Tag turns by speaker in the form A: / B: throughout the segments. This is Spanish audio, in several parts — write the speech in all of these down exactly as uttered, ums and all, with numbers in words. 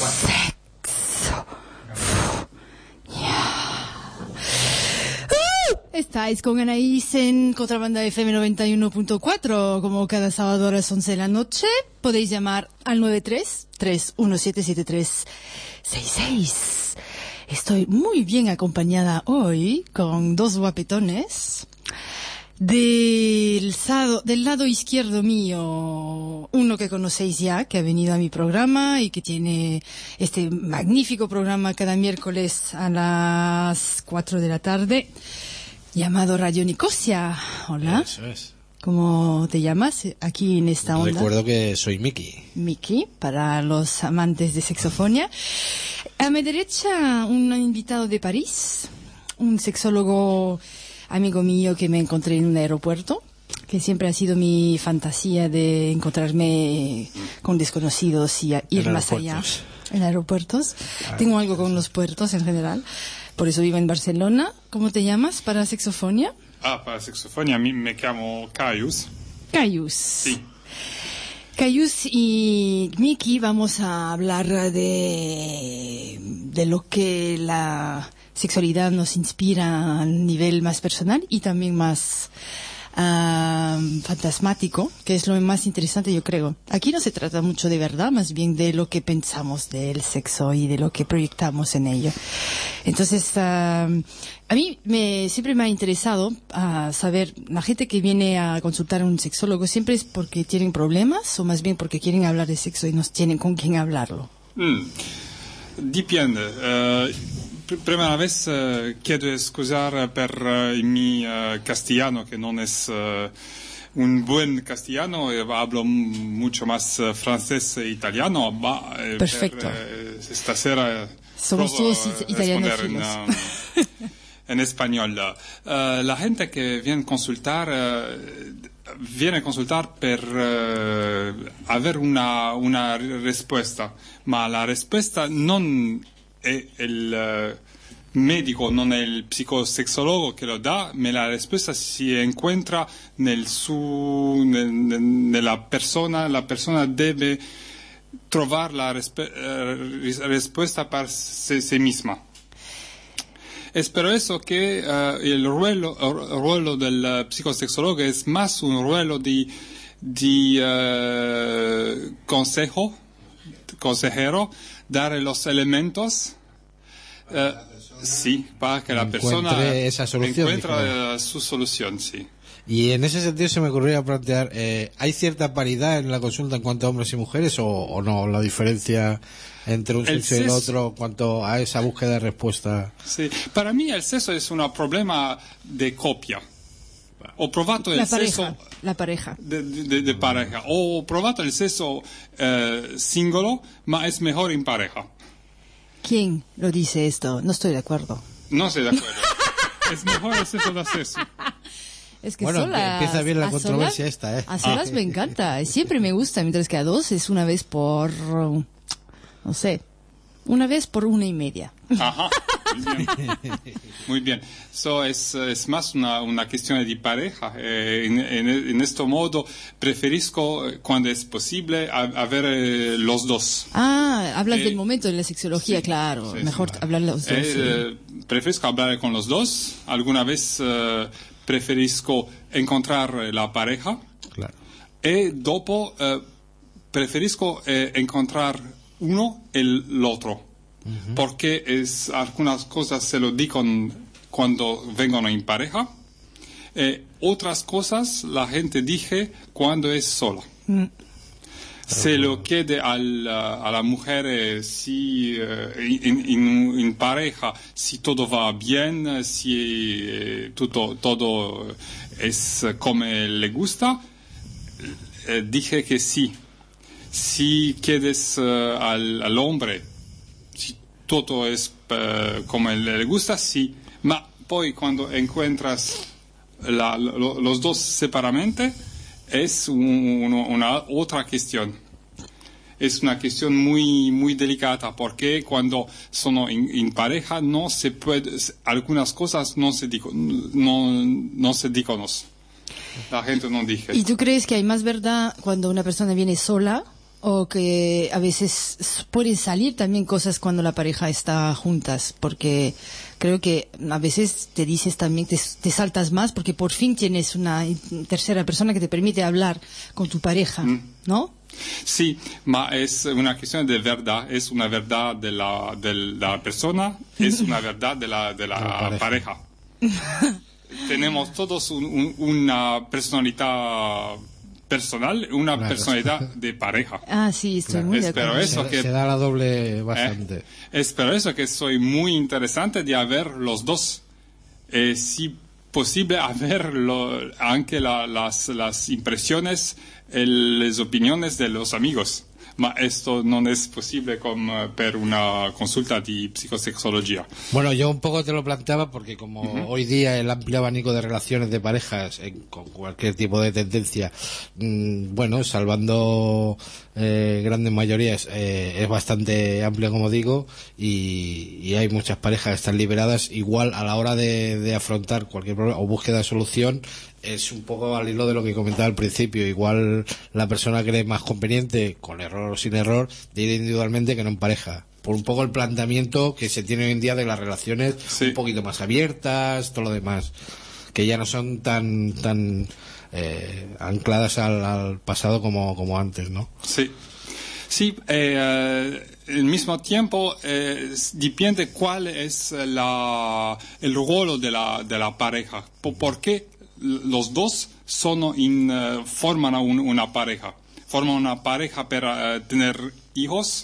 A: Sexo. Estáis con Anaís en Contrabanda F M noventa y uno punto cuatro. Como cada sábado a las once de la noche, podéis llamar al nueve tres, tres uno siete, siete tres seis seis. Estoy muy bien acompañada hoy con dos guapetones. Del, sado, del lado izquierdo mío, uno que conocéis ya, que ha venido a mi programa y que tiene este magnífico programa cada miércoles a las cuatro de la tarde, llamado Radio Nicosia. Hola.
B: Eso es.
A: ¿Cómo te llamas aquí en esta onda?
B: Recuerdo que soy Miki.
A: Miki, para los amantes de sexofonía. A mi derecha, un invitado de París, un sexólogo amigo mío que me encontré en un aeropuerto, que siempre ha sido mi fantasía de encontrarme con desconocidos y ir más allá en aeropuertos. Ah, Tengo algo con los puertos en general, por eso vivo en Barcelona. ¿Cómo te llamas para sexofonía?
C: Ah, para sexofonía a mí me llamo Caius.
A: Caius.
C: Sí.
A: Caius y Miki vamos a hablar de, de lo que la sexualidad nos inspira a nivel más personal y también más uh, fantasmático, que es lo más interesante, yo creo. Aquí no se trata mucho de verdad, más bien de lo que pensamos del sexo y de lo que proyectamos en ello. Entonces, uh, a mí me, siempre me ha interesado uh, saber, la gente que viene a consultar a un sexólogo, ¿siempre es porque tienen problemas o más bien porque quieren hablar de sexo y no tienen con quién hablarlo?
C: Mm. Dipende. Uh... Primera vez uh, quiero excusar per uh, mi uh, castellano, que no es uh, un buen castellano, eh, hablo mucho más uh, francés e italiano. Ma, eh,
A: Perfecto.
C: Per, eh, esta sera
A: somos
C: provo,
A: todos it- italianos
C: en, uh, en español. Uh, la gente que viene a consultar uh, viene a consultar per uh, aver una, una risposta, ma la risposta non è il uh, medico, non è il psicosexologo che lo dà, ma la risposta si encuentra nel su, nel, nella persona, la persona deve trovare la respe, uh, risposta per se, se misma. Es por eso que uh, el ruolo, el ruolo del psicosexólogo es más un ruolo de, de uh, consejo, consejero, dar los elementos, uh, sí, para que la persona
B: esa solución,
C: encuentre su solución, sí.
B: Y en ese sentido se me ocurría plantear, eh, ¿hay cierta paridad en la consulta en cuanto a hombres y mujeres o, o no? La diferencia entre un
C: el
B: sexo y el otro en cuanto a esa búsqueda de respuesta.
C: Sí, para mí el sexo es un problema de copia. Ho provato
A: la
C: il
A: pareja,
C: sesso
A: la pareja.
C: De, de, de pareja. Ho provato il sesso eh, singolo, ma es mejor en pareja.
A: ¿Quién lo dice esto? No estoy de acuerdo.
C: No estoy de acuerdo. Es mejor el sexo de sexo.
A: Es que
B: Bueno,
A: solas,
B: empieza bien la
A: a
B: controversia
A: solas,
B: esta, ¿eh?
A: A solas
C: Ah.
A: me encanta, siempre me gusta, mientras que a dos es una vez por, no sé, una vez por una y media.
C: Ajá, muy bien. Muy bien. So, es, es más una, una cuestión de pareja. Eh, en, en, en este modo, preferisco, cuando es posible, a, a ver eh, los dos.
A: Ah, hablas
C: Eh,
A: del momento de la sexología,
C: sí,
A: claro,
C: sí,
A: mejor
C: sí.
A: hablar los dos.
C: Eh,
A: Sí.
C: eh, preferisco hablar con los dos. Alguna vez eh, preferisco encontrar la pareja.
B: Claro.
C: Y dopo eh, preferisco eh, encontrar uno y el otro. Uh-huh. Porque es, algunas cosas se lo digo cuando vengan en pareja. Eh, otras cosas la gente dice cuando es sola. Mm. Se lo quede al, a la mujer eh, si eh, en, en, en pareja, si todo va bien, si eh, todo, todo es como le gusta, eh, dije que sí. Si quieres uh, al, al hombre, si todo es uh, como le gusta, sí. Ma poi cuando encuentras la, lo, los dos separadamente, es un, una otra cuestión. Es una cuestión muy, muy delicada porque cuando son en, en pareja no se puede, algunas cosas no se dico, no, no se diconos. La gente no dice.
A: ¿Y tú crees que hay más verdad cuando una persona viene sola O que a veces pueden salir también cosas cuando la pareja está juntas, porque creo que a veces te dices también, te, te saltas más porque por fin tienes una tercera persona que te permite hablar con tu pareja, mm. ¿no?
C: Sí, ma es una cuestión de verdad, es una verdad de la, de la persona, es una verdad de la, de la, la pareja. pareja. Tenemos todos un, un, una personalidad personal, una claro. personalidad de pareja.
A: Ah, sí, estoy claro. muy de acuerdo.
B: Eso
A: se,
B: que, se da la doble bastante.
C: Eh, es por eso que soy muy interesante de haber los dos. Eh, si posible, haber lo, aunque la, las, las impresiones, el, las opiniones de los amigos. Ma esto no es posible con, uh, per una consulta de psicosexología.
B: Bueno, yo un poco te lo planteaba porque como uh-huh. hoy día el amplio abanico de relaciones de parejas en, con cualquier tipo de tendencia, mmm, bueno, salvando eh, grandes mayorías, eh, es bastante amplio, como digo, y, y hay muchas parejas que están liberadas. Igual a la hora de, de afrontar cualquier problema o búsqueda de solución, es un poco al hilo de lo que comentaba al principio. Igual la persona cree más conveniente, con error o sin error, de ir individualmente que no en pareja. Por un poco el planteamiento que se tiene hoy en día de las relaciones sí. un poquito más abiertas, todo lo demás, que ya no son tan tan eh, ancladas al, al pasado como, como antes, ¿no?
C: Sí. Sí, eh, al mismo tiempo eh, depende cuál es la, el rol de la, de la pareja. ¿Por qué? Los dos son in, uh, forman un, una pareja. Forman una pareja para uh, tener hijos,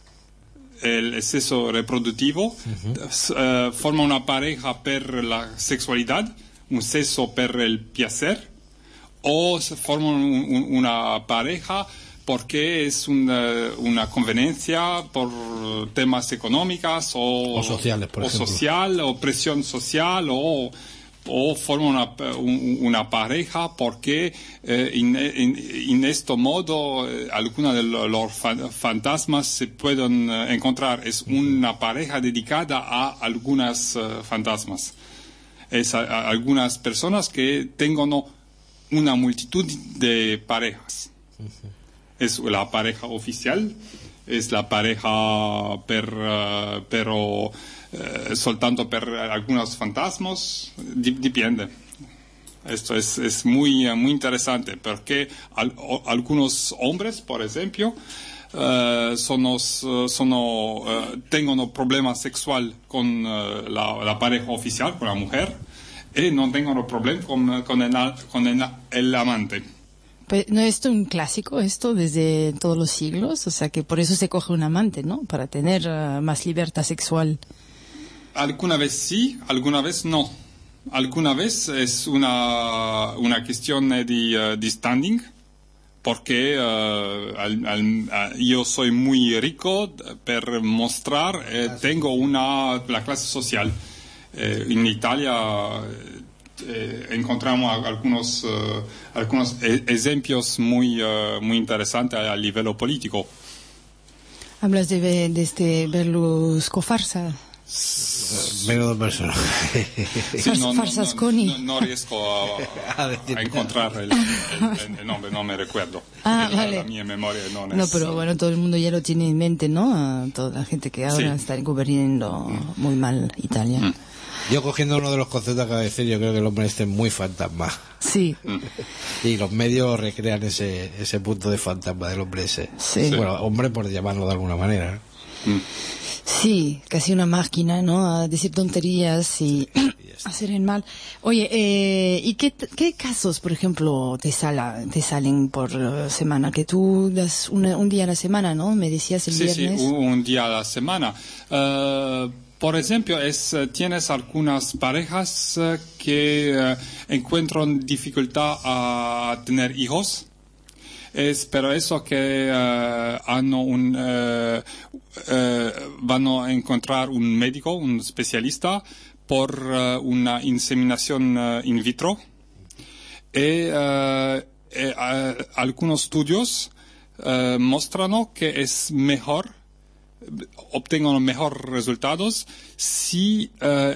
C: el sexo reproductivo. Uh-huh. Uh, forman una pareja per la sexualidad, un sexo per el placer. O forman un, un, una pareja porque es una, una conveniencia por temas económicos o,
B: o sociales, por
C: o
B: ejemplo.
C: social, o presión social, o o forman una, un, una pareja porque eh, en, en, en este modo eh, algunos de los, los fantasmas se pueden eh, encontrar. Es una pareja dedicada a algunas uh, fantasmas. Es a, a algunas personas que tengan una multitud de parejas. Uh-huh. Es la pareja oficial, es la pareja per, uh, pero Eh, soltanto per algunos fantasmas, depende. Esto es, es muy, muy interesante porque al, o, algunos hombres, por ejemplo, uh, son, son, uh, tengan un problema sexual con uh, la, la pareja oficial, con la mujer, y no tengan un problema con, con, el, con el, el amante.
A: ¿No es esto un clásico, esto, desde todos los siglos? O sea, que por eso se coge un amante, ¿no? Para tener uh, más libertad sexual.
C: Alguna vez sí, alguna vez no. Alguna vez es una, una cuestión de, uh, de standing, porque uh, al, al, yo soy muy rico per mostrar, eh, tengo una, la clase social. Eh, en Italia eh, encontramos algunos, uh, algunos ejemplos muy, uh, muy interesantes a nivel político.
A: Hablas de, de este Berlusconi.
B: Menudo personaje.
C: Sí, no, no, no, no, no riesco a, a, a encontrar el, el, el nombre, no me recuerdo.
A: Ah,
C: la,
A: vale.
C: La mía memoria no,
A: no
C: es...
A: No, pero bueno, todo el mundo ya lo tiene en mente, ¿no? A toda la gente que ahora sí. está gobernando mm. muy mal Italia. Mm.
B: Yo cogiendo uno de los conceptos que acabo de decir, yo creo que el hombre este es muy fantasma.
A: Sí.
B: Y los medios recrean ese, ese punto de fantasma del hombre ese.
A: Sí.
B: Bueno, hombre por llamarlo de alguna manera.
C: Mm.
A: Sí, casi una máquina, ¿no? A decir tonterías y hacer el mal. Oye, eh, ¿y qué, qué casos, por ejemplo, te, sala, te salen por semana? Que tú das una, un día a la semana, ¿no? Me decías el
C: sí,
A: viernes.
C: Sí, un día a la semana. Uh, por ejemplo, es, tienes algunas parejas uh, que uh, encuentran dificultad a tener hijos. Es pero eso que uh, han un, uh, uh, van a encontrar un médico, un especialista, por uh, una inseminación uh, in vitro. Y uh, eh, uh, algunos estudios uh, muestran que es mejor, obtengan mejores resultados si uh,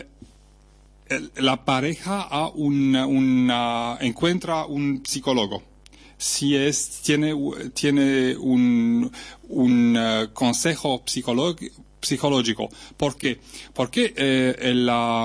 C: el, la pareja a una, una, encuentra un psicólogo. si es, tiene, tiene un, un uh, consejo psicológico, psicológico. ¿Por qué? Porque eh, la,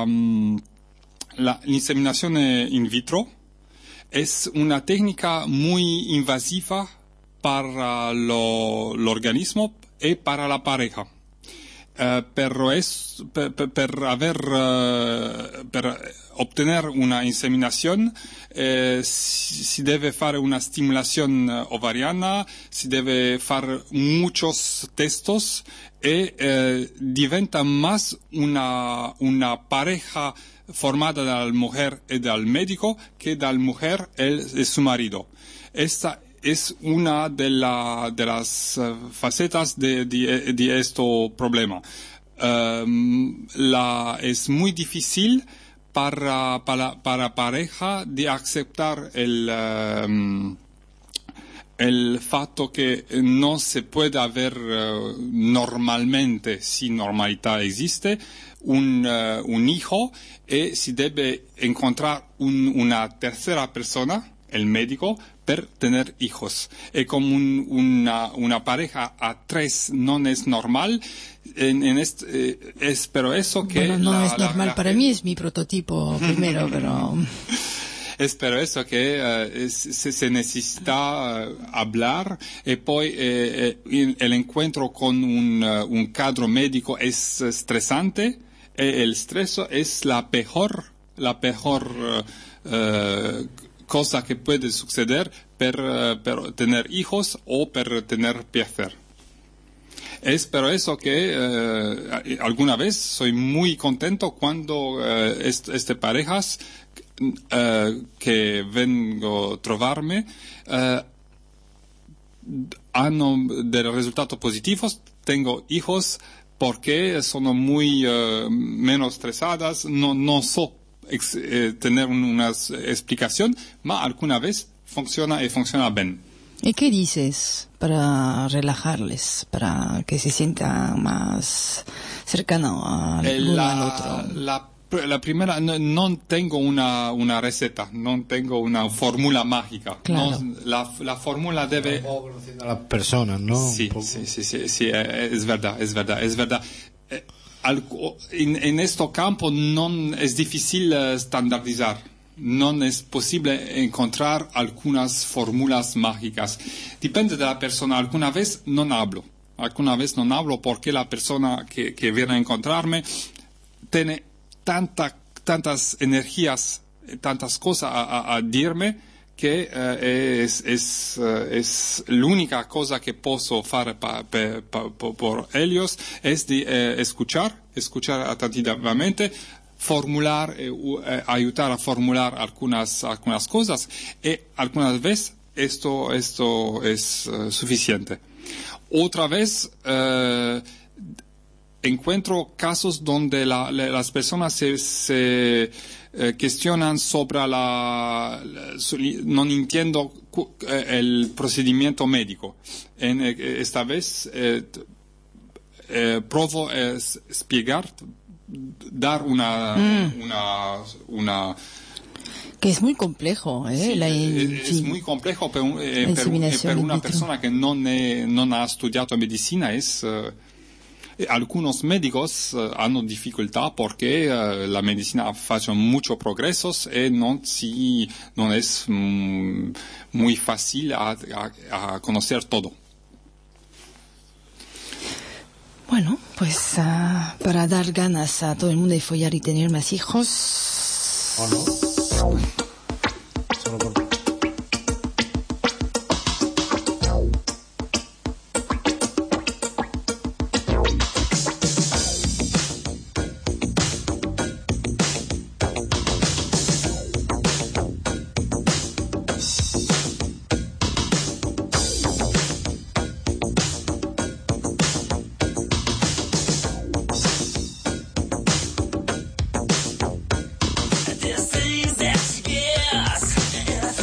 C: la inseminación in vitro es una técnica muy invasiva para lo, el organismo y para la pareja. Uh, pero es per, per, per haber uh, per obtener una inseminación eh, si, si deve fare una stimulación uh, ovariana, si deve fare muchos testos e eh, diventa más una una pareja formada dalla mujer y del médico que dalla mujer y su marido. Esta es una de, la, de las uh, facetas de, de, de este problema. Um, la, es muy difícil para, para, para pareja de aceptar el, um, el fato que no se puede haber uh, normalmente, si normalidad existe, un, uh, un hijo y si debe encontrar un, una tercera persona, el médico, per tener hijos. Y como un, una, una pareja a tres no es normal, en, en este, eh, es pero eso que...
A: Bueno, no
C: la,
A: es normal
C: la, la,
A: para mí, es mi prototipo primero, pero...
C: Es pero eso que uh, es, se, se necesita uh, hablar y poi eh, eh, el encuentro con un, uh, un cadro médico es estresante y el estrés es la peor, la peor uh, uh, cosa que puede suceder per, uh, per tener hijos o per tener placer. Es por eso que uh, alguna vez soy muy contento cuando uh, est, este parejas uh, que vengo a trovarme uh, hanno dei risultati positivi, tengo hijos porque son muy uh, menos estresadas, no, no so ex, eh, tener una explicación, pero alguna vez funciona y funciona bien.
A: ¿Y qué dices para relajarles, para que se sienta más cercano al
C: eh,
A: uno
C: la,
A: al otro?
C: La, la primera, no, no tengo una, una receta, no tengo una fórmula mágica.
A: Claro.
C: No, la, la fórmula debe...
B: conociendo a las personas, ¿no?
C: Sí, sí, sí, sí, sí, es verdad, es verdad, es verdad. En, en este campo no es difícil standardizar. No es posible encontrar algunas fórmulas mágicas. Depende de la persona. Alguna vez no hablo. Alguna vez no hablo porque la persona que, que viene a encontrarme tiene tanta, tantas energías, tantas cosas a, a, a dirme que uh, es, es, uh, es la única cosa que puedo hacer pa, pa, pa, pa, por ellos es de uh, escuchar, escuchar atentamente, formular, eh, eh, ayudar a formular algunas, algunas cosas y algunas veces esto, esto es uh, suficiente. Otra vez eh, encuentro casos donde la, la, las personas se, se eh, cuestionan sobre la, la su, no entiendo eh, el procedimiento médico. En, eh, esta vez eh, eh, provo a eh, explicar, dar una, mm. una, una
A: que es muy complejo, ¿eh?
C: Sí,
A: la,
C: es,
A: sí.
C: es muy complejo per, eh, per, per una persona que no, ne, no ha estudiado medicina. Es, eh, algunos médicos eh, han dificultad porque eh, la medicina ha hecho muchos progresos y no, si, no es mm, muy fácil a, a, a conocer todo.
A: Bueno, pues uh, para dar ganas a todo el mundo de follar y tener más hijos...
B: ¿O no? Solo por...
D: There's things that you guess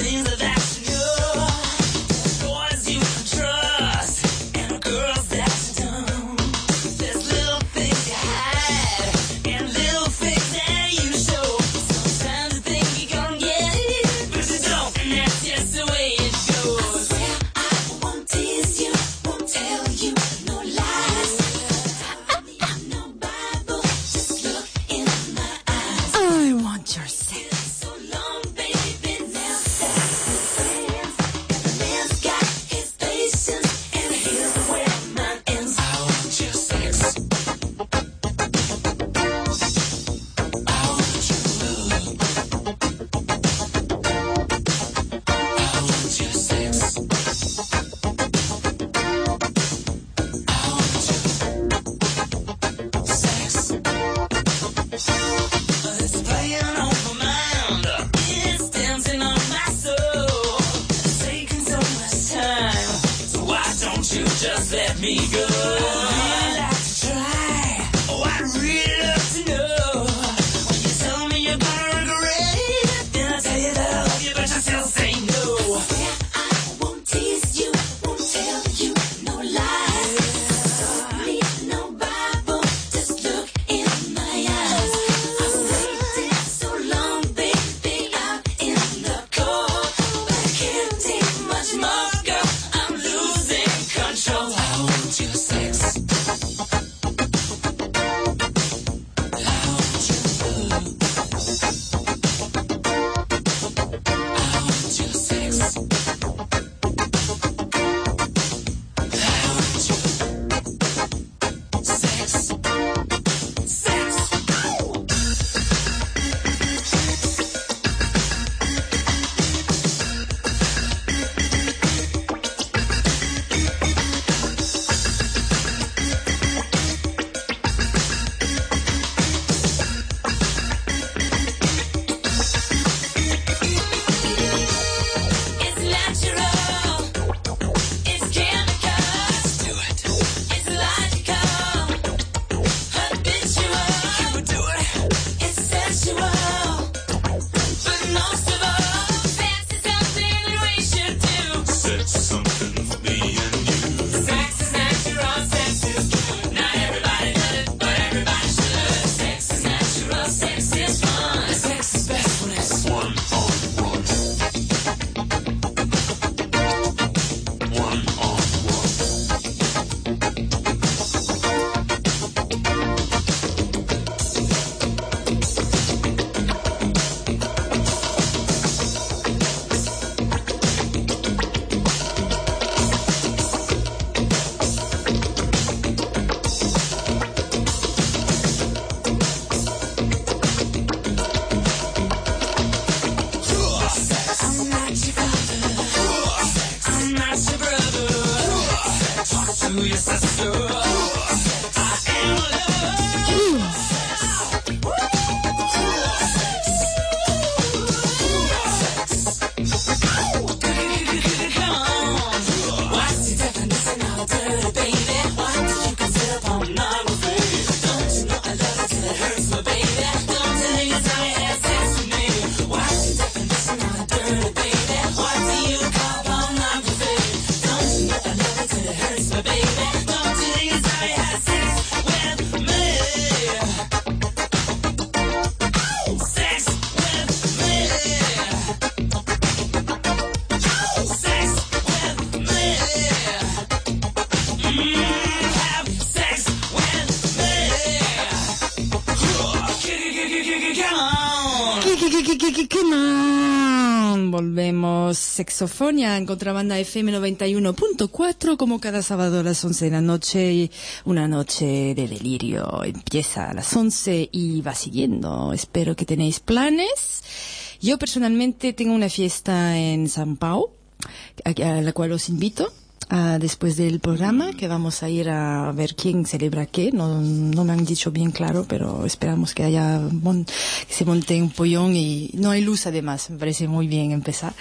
A: que queman. Volvemos. Sexofonia en Contrabanda F M noventa y uno punto cuatro, como cada sábado a las once de la noche. Una noche de delirio. Empieza a las once y va siguiendo. Espero que tenéis planes. Yo personalmente tengo una fiesta en San Pau, a la cual os invito. Uh, después del programa, que vamos a ir a ver quién celebra qué. No, no me han dicho bien claro, pero esperamos que haya mon- que se monte un pollón y no hay luz además. Me parece muy bien empezar.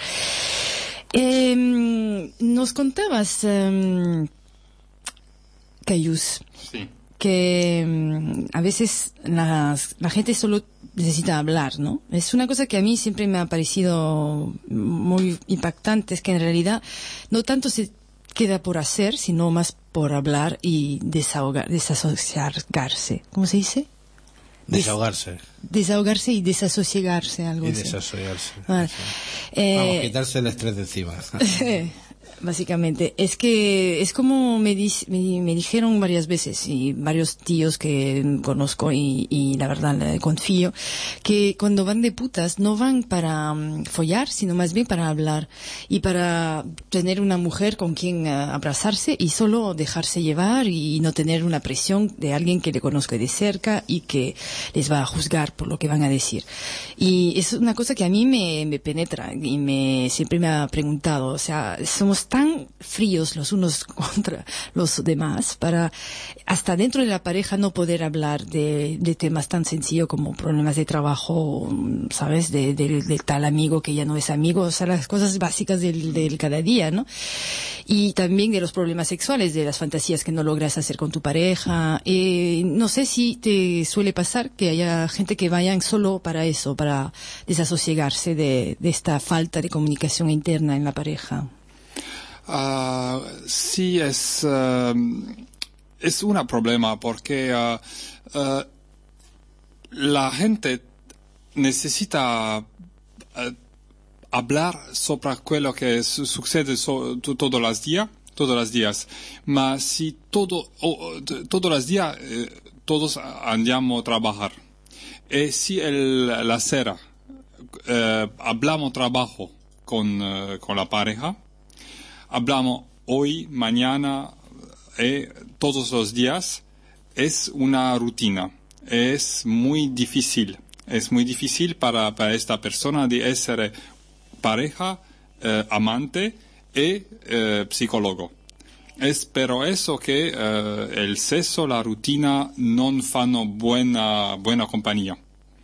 A: Eh, nos contabas, um, Cayús,
C: Sí.
A: que um, a veces la, la gente solo necesita hablar, ¿no? Es una cosa que a mí siempre me ha parecido muy impactante, es que en realidad no tanto se queda por hacer, sino más por hablar y desahogar, desasociarse. ¿Cómo se dice?
B: Desahogarse.
A: Des, desahogarse y desasosiegarse, algo
B: Y
A: así.
B: desasosiarse.
A: Vale.
B: Sí.
A: Eh,
B: Vamos, quitarse el estrés de encima.
A: Básicamente, es que es como me, di, me, me dijeron varias veces, y varios tíos que conozco y, y la verdad eh, confío, que cuando van de putas no van para um, follar, sino más bien para hablar y para tener una mujer con quien uh, abrazarse y solo dejarse llevar y no tener una presión de alguien que le conozca de cerca y que les va a juzgar por lo que van a decir. Y es una cosa que a mí me, me penetra y me siempre me ha preguntado, o sea, somos tan fríos los unos contra los demás para hasta dentro de la pareja no poder hablar de, de temas tan sencillos como problemas de trabajo, ¿sabes? De, de, de tal amigo que ya no es amigo, o sea, las cosas básicas del, del cada día, ¿no? Y también de los problemas sexuales, de las fantasías que no logras hacer con tu pareja. Eh, no sé si te suele pasar que haya gente que vayan solo para eso, para desasosiegarse de, de esta falta de comunicación interna en la pareja.
C: Uh, sí, es, uh, es un problema porque uh, uh, la gente necesita uh, hablar sobre aquello que su- sucede so- to- todos los días, todos los días. Mas si todo, oh, t- todos los días eh, todos andamos a trabajar. Y si el, la cera eh, hablamos trabajo con, eh, con la pareja, hablamos hoy, mañana, eh, todos los días, es una rutina. Es muy difícil. Es muy difícil para, para esta persona de ser pareja, eh, amante y eh, psicólogo. Es pero eso que eh, el sexo, la rutina, non fanno buena, buena compañía.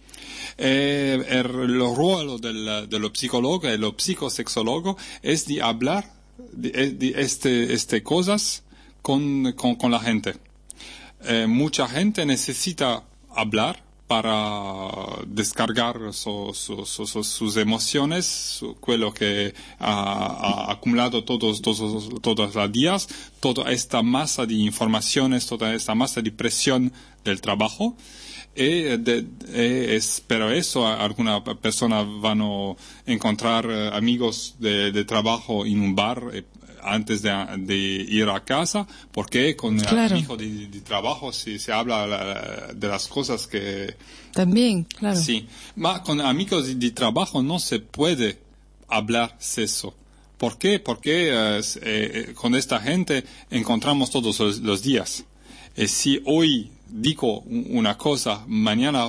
C: Eh, el, el ruolo del, dello psicólogo e lo psicosexólogo es de hablar de, de este, este cosas con, con, con la gente. Eh, mucha gente necesita hablar para descargar so, so, so, so, sus emociones, su, quello que ha, ha acumulado todos, todos, todos los días, toda esta masa de informaciones, toda esta masa de presión del trabajo. Y de, de, es, pero eso, algunas personas van a encontrar eh, amigos de, de trabajo en un bar eh, antes de, de ir a casa, porque con
A: Claro.
C: el amigo de, de trabajo se, se habla la, de las cosas que...
A: También, claro.
C: Sí, pero con amigos de, de trabajo no se puede hablar sexo. ¿Por qué? Porque eh, eh, con esta gente encontramos todos los, los días. Y si hoy digo una cosa, mañana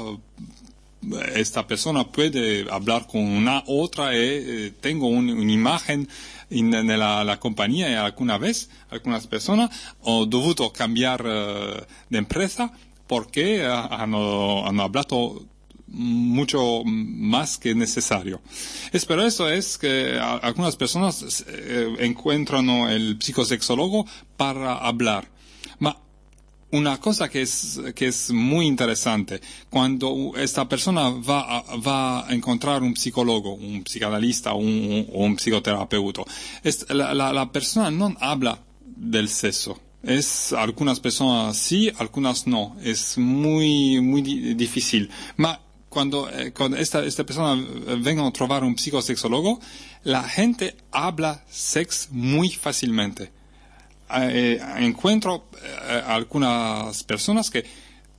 C: esta persona puede hablar con una otra y eh, tengo un, una imagen en, en la, la compañía y alguna vez, algunas personas han dovuto cambiar uh, de empresa porque uh, han, han hablado mucho más que necesario. Es pero eso es que a, algunas personas eh, encuentran el psicosexólogo para hablar. Ma, una cosa que es, que es muy interesante, cuando esta persona va a, va a encontrar un psicólogo, un psicanalista o un, un psicoterapeuta, es, la, la, la persona no habla del sexo. Es, algunas personas sí, algunas no. Es muy, muy di- difícil. Ma, cuando, eh, cuando esta, esta persona venga a trovar un psicosexólogo, la gente habla sexo muy fácilmente. Eh, encuentro eh, algunas personas que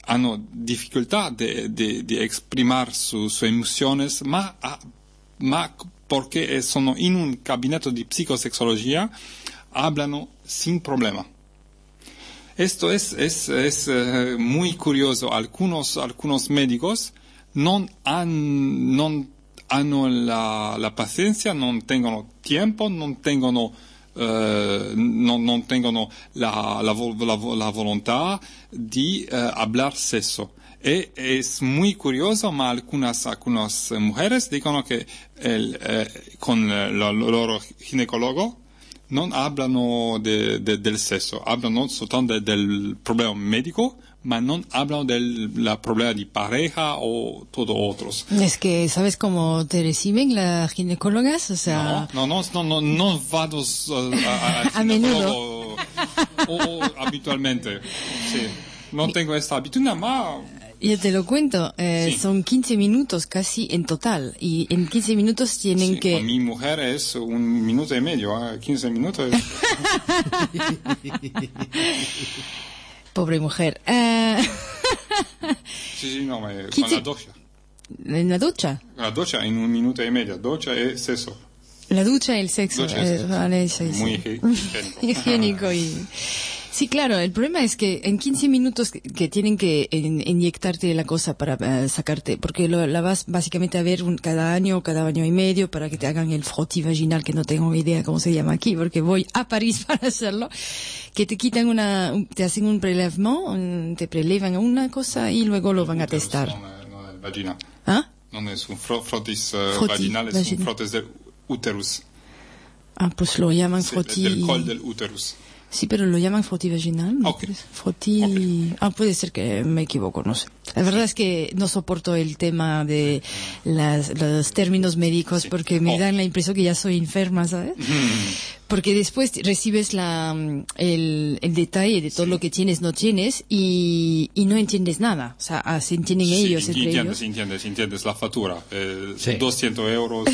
C: hanno difficoltà di, di, di esprimere sus su emociones, ma, ma perché sono in un gabinetto di psicosexologia, hablano sin problema. Esto es, es, es uh, muy curioso. Algunos, algunos médicos no han, no hanno la, la paciencia, non tengono tempo, non tengono, uh, non, non tengono la, la, la, la volontà di uh, hablar sexo. E es muy curioso, ma algunas, algunas mujeres dicono che el, eh, con el loro ginecólogo non hablano de, de, del sexo, hablano soltanto del problema médico, ma non hablano del la problema de pareja o todo otros.
A: Es que, ¿sabes cómo te reciben las ginecólogas? O sea...
C: No, no, no, no, no vado a, a,
A: a menudo.
C: O, o habitualmente, sí. No tengo esta habitude, ma...
A: Yo te lo cuento, eh,
C: sí.
A: Son quince minutos casi en total, y en quince minutos tienen
C: sí,
A: que...
C: Con mi mujer es un minuto y medio, ¿eh? quince minutos.
A: Pobre mujer. Uh...
C: sí, sí, no, me,
A: quince...
C: con la ducha.
A: ¿En la ducha?
C: La ducha en un minuto y medio, ducha y sexo.
A: La ducha y el sexo.
C: Ducha y sexo.
A: Eh, vale, sí,
C: Muy
A: sí.
C: higiénico.
A: higiénico y... Sí, claro, el problema es que en quince minutos que, que tienen que en, inyectarte la cosa para uh, sacarte, porque lo, la vas básicamente a ver un, cada año, cada año y medio para que te hagan el frottis vaginal, que no tengo idea cómo se llama aquí, porque voy a París para hacerlo, que te quitan una, te hacen un prelevamiento, te prelevan una cosa y luego lo van a testar.
C: No, no, no, vagina.
A: ¿Ah?
C: No es un frottis uh,
A: frottis
C: vaginal, es
A: vaginal.
C: un frottis del uterus.
A: Ah, pues lo llaman
C: sí,
A: frottis.
C: Del col del uterus.
A: Sí, pero lo llaman frottis vaginal. ¿No?
C: Okay.
A: Frottis... Okay. Ah, puede ser que me equivoco, no sé. La verdad es que no soporto el tema de las, los términos médicos sí. porque me oh. dan la impresión que ya soy enferma, ¿sabes? Mm. Porque después recibes la, el, el detalle de todo sí. lo que tienes, no tienes, y, y no entiendes nada. O sea, se entienden
C: sí,
A: ellos entre
C: entiendes,
A: ellos.
C: entiendes, entiendes la factura. Eh, sí. doscientos euros...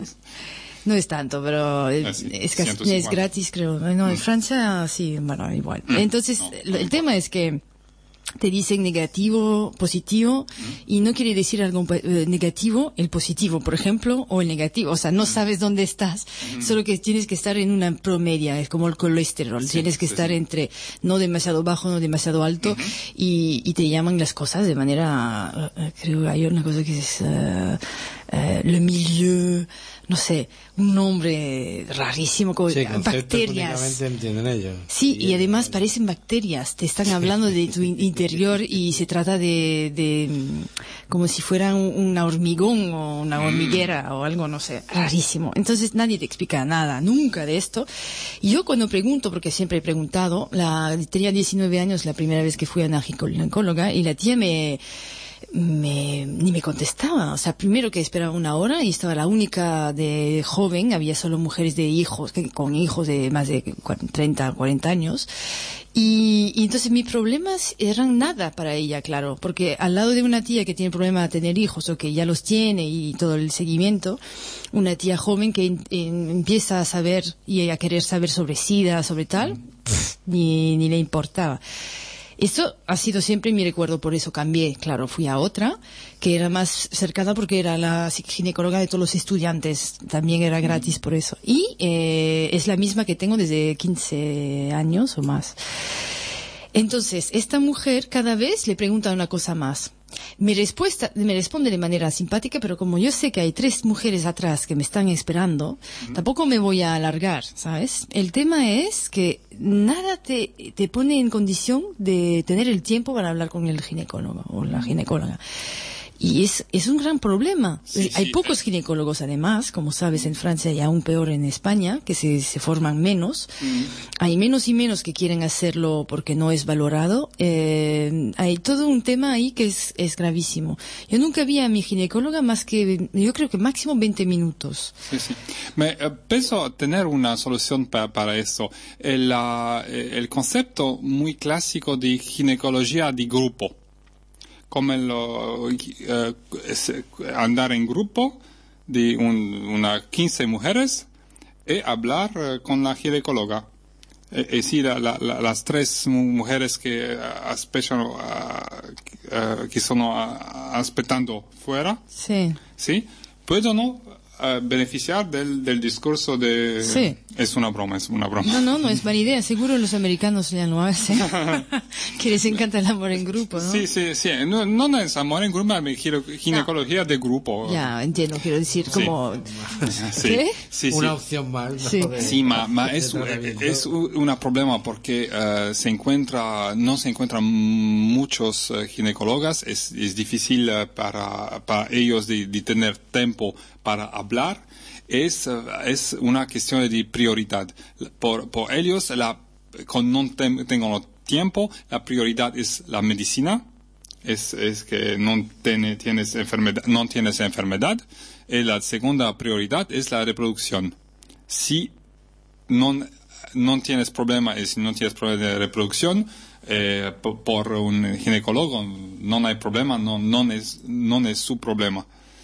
A: No es tanto, pero es, sí, es, casi, es gratis, creo. No, en Francia, sí, bueno, igual. Entonces, no, no, el tema es que te dicen negativo, positivo, y no quiere decir algo eh, negativo, el positivo, por ejemplo, o el negativo. O sea, no sabes dónde estás, solo que tienes que estar en una promedia, es como el colesterol. Sí, tienes que sí, estar sí. entre no demasiado bajo, no demasiado alto, uh-huh. y, y te llaman las cosas de manera, uh, creo que hay una cosa que es uh, uh, le milieu, no sé, un nombre rarísimo, como
B: sí,
A: bacterias.
B: Entienden ellos.
A: Sí, y, y además el... parecen bacterias, te están hablando de tu interior y se trata de, de como si fuera una hormigón o una hormiguera o algo, no sé, rarísimo. Entonces nadie te explica nada, nunca de esto. Y yo cuando pregunto, porque siempre he preguntado, la, tenía diecinueve años la primera vez que fui a una ginecóloga y la tía me... Me, ni me contestaba, o sea, primero que esperaba una hora y estaba la única de joven, había solo mujeres de hijos, que, con hijos de más de treinta, cuarenta años, y, y entonces mis problemas eran nada para ella, claro, porque al lado de una tía que tiene problema de tener hijos o que ya los tiene y todo el seguimiento, una tía joven que en, en, empieza a saber y a querer saber sobre SIDA, sobre tal, pff, ni, ni le importaba. Eso ha sido siempre mi recuerdo, por eso cambié. Claro, fui a otra, que era más cercana porque era la ginecóloga de todos los estudiantes. También era gratis por eso. Y eh, es la misma que tengo desde quince años o más. Entonces, esta mujer cada vez le pregunta una cosa más. Mi respuesta, me responde de manera simpática, pero como yo sé que hay tres mujeres atrás que me están esperando, uh-huh. tampoco me voy a alargar, ¿sabes? El tema es que nada te, te pone en condición de tener el tiempo para hablar con el ginecólogo o la ginecóloga. Y es, es un gran problema. Sí, Hay sí, pocos sí. ginecólogos, además, como sabes, en Francia y aún peor en España, que se, se forman menos. Mm. Hay menos y menos que quieren hacerlo porque no es valorado. Eh, hay todo un tema ahí que es, es gravísimo. Yo nunca vi a mi ginecóloga más que, yo creo que máximo veinte minutos.
C: Sí, sí. Me, eh, pienso tener una solución pa, para eso. El, uh, el concepto muy clásico de ginecología de grupo. Como lo, eh, andar en grupo de un, una quince mujeres y hablar eh, con la ginecóloga. E, e sì, la, la, las tres mujeres que aspettano, uh, uh, che sono uh, aspettando fuera,
A: Sí.
C: ¿sí? Puedono uh, beneficiar del, del discurso de...
A: Sí.
C: Es una broma, es una broma.
A: No, no, no es mala idea. Seguro los americanos ya lo hacen. Que les encanta el amor en grupo, ¿no?
C: Sí, sí, sí. No, no es amor en grupo, es ginecología de grupo.
A: Ya, entiendo, quiero decir, como...
C: Sí.
A: ¿Qué?
C: Sí,
B: una
C: sí.
B: opción más.
A: Sí.
B: De,
C: Sí, ma, ma
B: de
C: es,
B: tratamiento.
C: es un problema porque uh, se encuentra, no se encuentran muchos uh, ginecólogos, es, es difícil uh, para, para ellos de, de tener tiempo para hablar. Es, uh, es una cuestión de prioridad. Por, por ellos, la, con no tem, tengo tiempo, la prioridad es la medicina, es, es que no tiene, tienes enfermedad, no tienes enfermedad, y la segunda prioridad es la reproducción. Si no, no tienes problema, y si no tienes problema de reproducción, eh, por, por un ginecólogo no hay problema, no, no, es, no es su problema.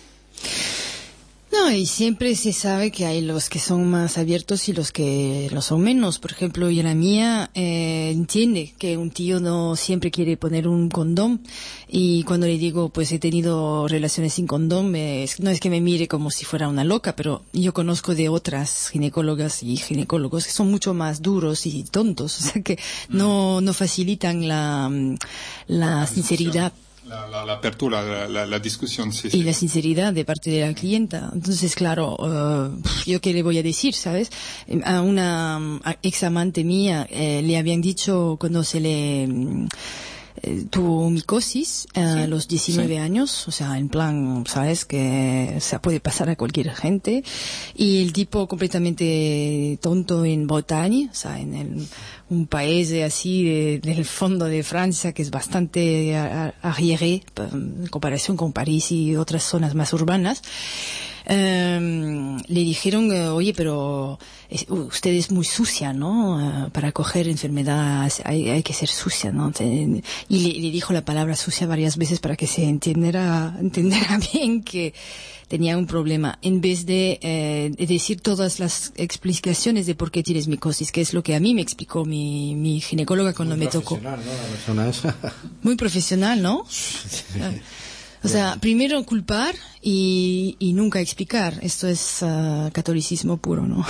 A: No, y siempre se sabe que hay los que son más abiertos y los que lo son menos. Por ejemplo, yo la mía eh, entiende que un tío no siempre quiere poner un condón y cuando le digo, pues he tenido relaciones sin condón, me, no es que me mire como si fuera una loca, pero yo conozco de otras ginecólogas y ginecólogos que son mucho más duros y tontos, o sea que no, no facilitan la, la sinceridad.
C: La, la, la apertura, la, la, la discusión, sí,
A: y
C: sí.
A: la sinceridad de parte de la clienta. Entonces, claro, uh, yo qué le voy a decir, ¿sabes? A una um, ex amante mía eh, le habían dicho cuando se le um, eh, tuvo micosis a
C: Sí,
A: uh, los diecinueve
C: sí.
A: años, o sea, en plan, ¿sabes? Que se puede pasar a cualquier gente. Y el tipo completamente tonto en Bretagne, o sea, en el un país así de, del fondo de Francia que es bastante arriéré en comparación con París y otras zonas más urbanas. Um, le dijeron, oye, pero es, usted es muy sucia, ¿no? Uh, para coger enfermedades hay, hay que ser sucia, ¿no? Y le, le dijo la palabra sucia varias veces para que se entendiera, entendiera bien que tenía un problema, en vez de, eh, de decir todas las explicaciones de por qué tienes micosis, que es lo que a mí me explicó mi, mi ginecóloga cuando
B: Muy
A: me tocó.
B: profesional, ¿no? La persona esa.
A: Muy profesional, ¿no? O sea, primero culpar y, y nunca explicar. Esto es uh, catolicismo puro, ¿no?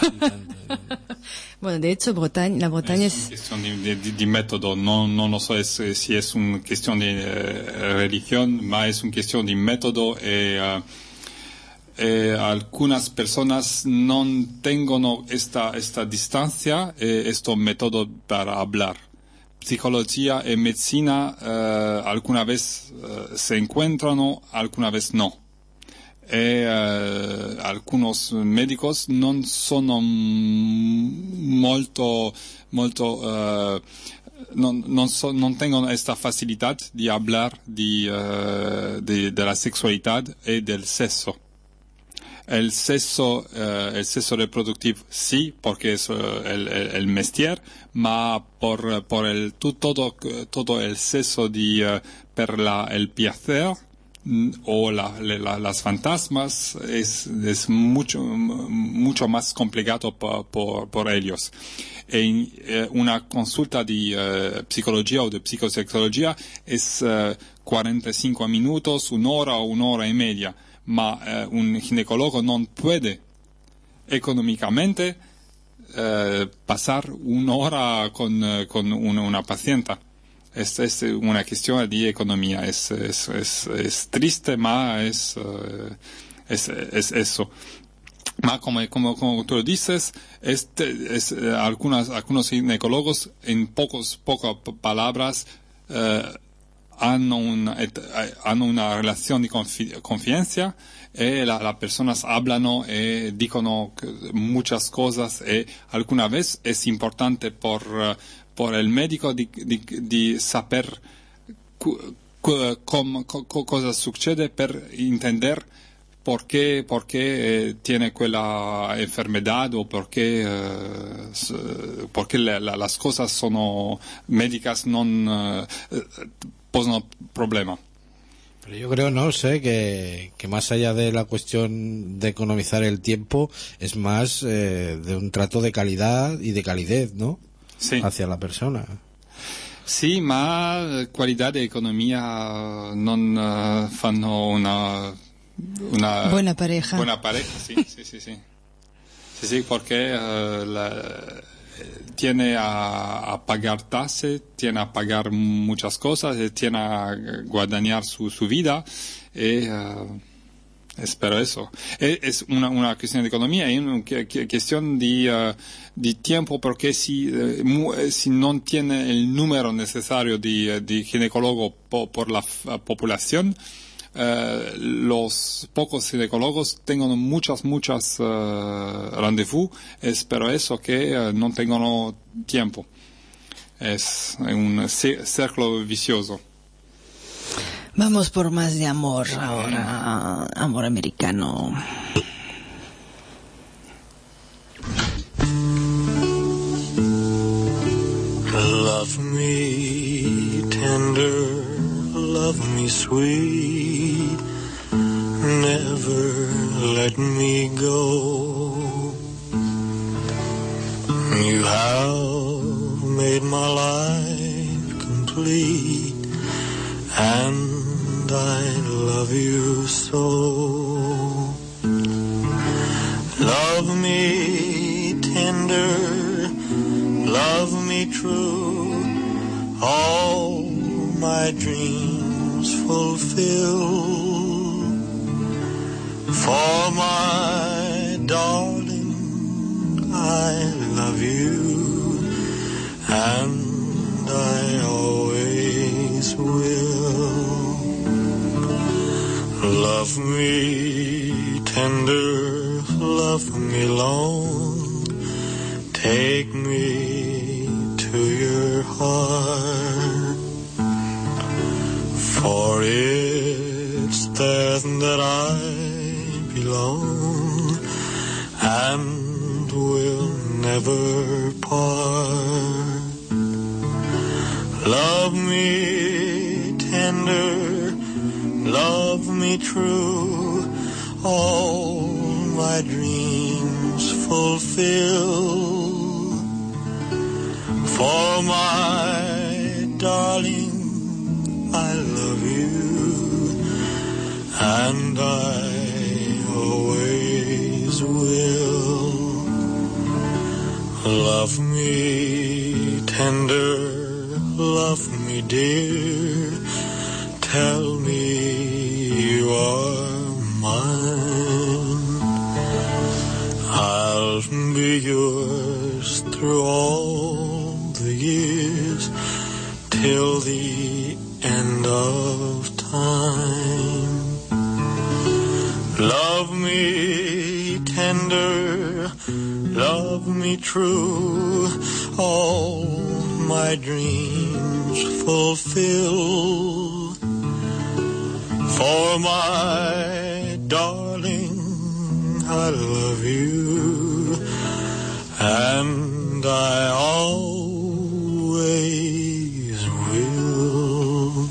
A: Bueno, de hecho, Bretaña, la Bretaña
C: es...
A: es...
C: una cuestión de, de, de método, no, no, no sé si, si es una cuestión de eh, religión, pero es una cuestión de método. Eh, uh, eh, algunas personas no tienen no, esta, esta distancia, eh, este método para hablar. Psicología y medicina eh, alguna vez eh, se encuentran, alguna vez no. E, eh, algunos médicos non sono molto, molto, eh, non, non, so, non tengono esta facilidad de hablar de, eh, de, de la sexualidad y del sexo. El sexo, eh, el sexo reproductivo sí, porque es eh, el, el, el mestier, ma por, por el, todo, todo el sexo de, uh, per la, el placer, o la, la, las fantasmas es, es mucho, mucho más complicado por, por, por ellos. En eh, una consulta de uh, psicología o de psicosexología es uh, cuarenta y cinco minutos, una hora o una hora y media, ma uh, un ginecólogo no puede económicamente uh, pasar una hora con, uh, con una, una paciente. Es, es una cuestión de economía, es, es, es, es triste, ma es, uh, es, es eso. Ma como, como, como tú lo dices, este, es, eh, algunas, algunos ginecólogos en pocos, pocas palabras eh, han, una, han una relación de confi, confianza y las la personas hablan y dicen muchas cosas y alguna vez es importante por uh, por el médico de, de, de saber cómo cosa sucede, per entender por qué, por qué eh, tiene aquella enfermedad o por qué, eh, por qué la, la, las cosas son médicas no eh, ponen problema.
B: Pero yo creo, no sé, que, que más allá de la cuestión de economizar el tiempo, es más eh, de un trato de calidad y de calidez, ¿no?
C: Sí.
B: Hacia la persona.
C: Sì, ma qualità di economia non uh, fanno una, una
A: buena pareja.
C: Buona pareja, sì, sì, sì, sì. Sì, sì, perché uh, la, tiene a, a pagar taxes, tiene a pagar muchas cosas, tiene a guadañar su, su vida y uh, espero eso. Es, es una, una cuestión de economía y una cuestión de, uh, de tiempo, porque si, uh, si no tiene el número necesario de, de ginecólogos po, por la uh, población, Uh, los pocos ginecólogos tengan muchas, muchas uh, rendezvous, es pero eso que uh, no tengan tiempo. Es un círculo vicioso.
A: Vamos por más de amor ahora, amor americano.
D: Love me tender, love me sweet, never let me go. You have made my life complete, and I love you so. Love me tender, love me true, all my dreams fulfill. For my darling, I love you, and I always will. Love me tender, love me long, take me to your heart, for it's there that I belong and will never part. Love me tender, love me true, all my dreams fulfill. For my darling, I love you, and I always will. Love me tender, love me dear, tell me you are mine. I'll be yours through all the years, till the end of time. Love me tender, love me true, all my dreams fulfill. For my darling, I love you, and I always will.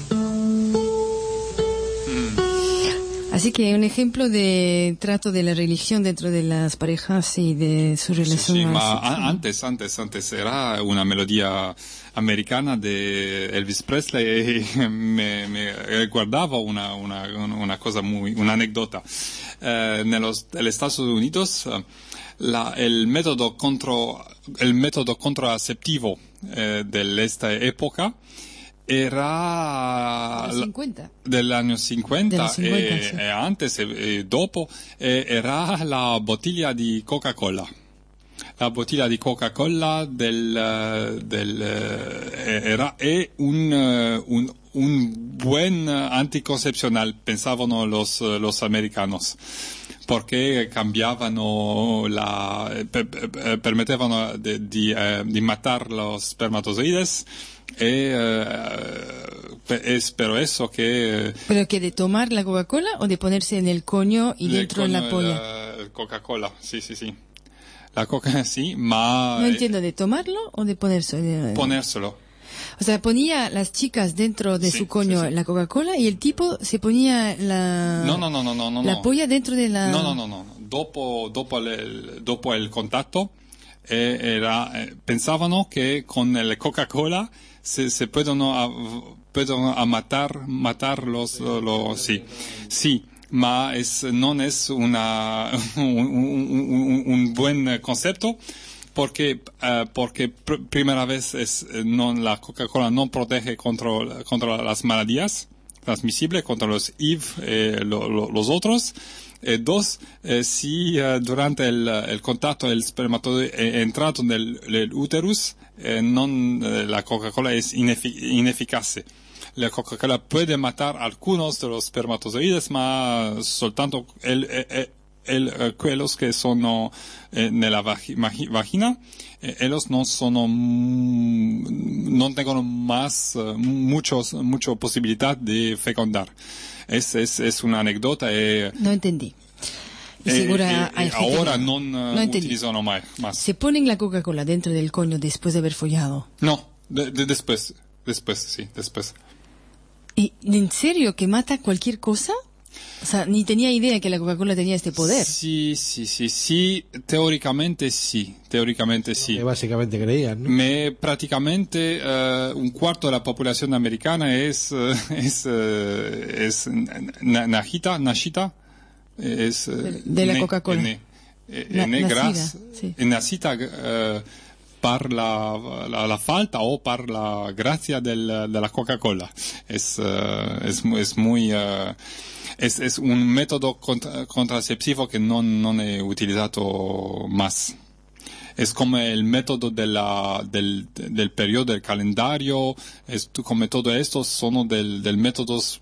A: Así que un ejemplo de trato de la religión dentro de las parejas y de su relación.
C: Sí, sí, ma antes, antes, antes era una melodía americana de Elvis Presley y me, me guardavo una, una, una cosa muy, una anécdota. Eh, en los Estados Unidos, la, el método contra, el método contraceptivo eh, de esta época era
A: cinquanta.
C: Del año cinquanta,
A: cinquanta
C: e,
A: sì.
C: e antes e dopo e era la bottiglia di Coca-Cola. La bottiglia di Coca-Cola del, del era è un, un, un buen anticoncepcional, pensavano los, los americanos, porque cambiavano la, per, per, permettevano di, di, di matar los espermatozoides. E, eh, es pero eso que...
A: ¿Pero que de tomar la Coca-Cola o de ponerse en el coño y dentro
C: coño,
A: en la polla?
C: La Coca-Cola, sí, sí, sí. La Coca, sí, ma...
A: No entiendo, ¿de tomarlo o de ponérselo?
C: Ponérselo.
A: O sea, ponía las chicas dentro de
C: Sí,
A: su coño
C: sí, sí.
A: la Coca-Cola y el tipo se ponía la,
C: No, no, no, no, no, no.
A: la
C: no.
A: polla dentro de la...
C: No, no, no, no. Dopo, dopo, il, dopo il contatto eh, era, eh, pensavano che con la Coca-Cola se, se puedono, a, puedono a matar, matar los, los, sí, sí, ma es, non es una, un, un, un, un buen concepto. Porque, uh, porque pr primera vez es, non, la Coca-Cola no protege contra, contra las maladías transmisibles, contra los I V, eh, lo, lo, los otros. Eh, dos, eh, si uh, durante el, el contacto el espermatozoide è entrato nel, nel uterus, eh, non, eh, la Coca-Cola es inefic ineficace. La Coca-Cola puede matar algunos de los espermatozoides, ma soltanto el, el, el, el quellos che sono eh, nella vagina, eh, ellos no sono, mm, non tengono más, uh, muchos, mucho posibilidad de fecundar. Es, es, es una anécdota e...
A: No entendí. Y
C: eh,
A: segura
C: eh,
A: hay
C: eh,
A: gente
C: ahora
A: que
C: non uh,
A: no entendí.
C: utilizzano mai, más.
A: Se ponen la Coca-Cola dentro del coño después de haber follado.
C: No, de, de, después, después, sí, después.
A: ¿Y en serio que mata cualquier cosa? O sea, ni tenía idea que la Coca-Cola tenía este poder.
C: Sí, sí, sí, sí, teóricamente sí, teóricamente sí.
B: Que básicamente creían, ¿no?
C: Me, prácticamente uh, un cuarto de la población americana es, uh, es, uh, es na, najita, nashita, es, uh,
A: De, de la
C: ne,
A: Coca-Cola.
C: Ne, eh,
A: Na,
C: negras,
A: nacida, sí.
C: nacita uh, per la, la, la falta o per la gracia del, de la Coca-Cola. Es, uh, es, es muy... Uh, Es, es un método contra, contraceptivo que no, non è utilizzato más. Es como el método de la, del, del periodo del calendario, es como todo esto son del, del métodos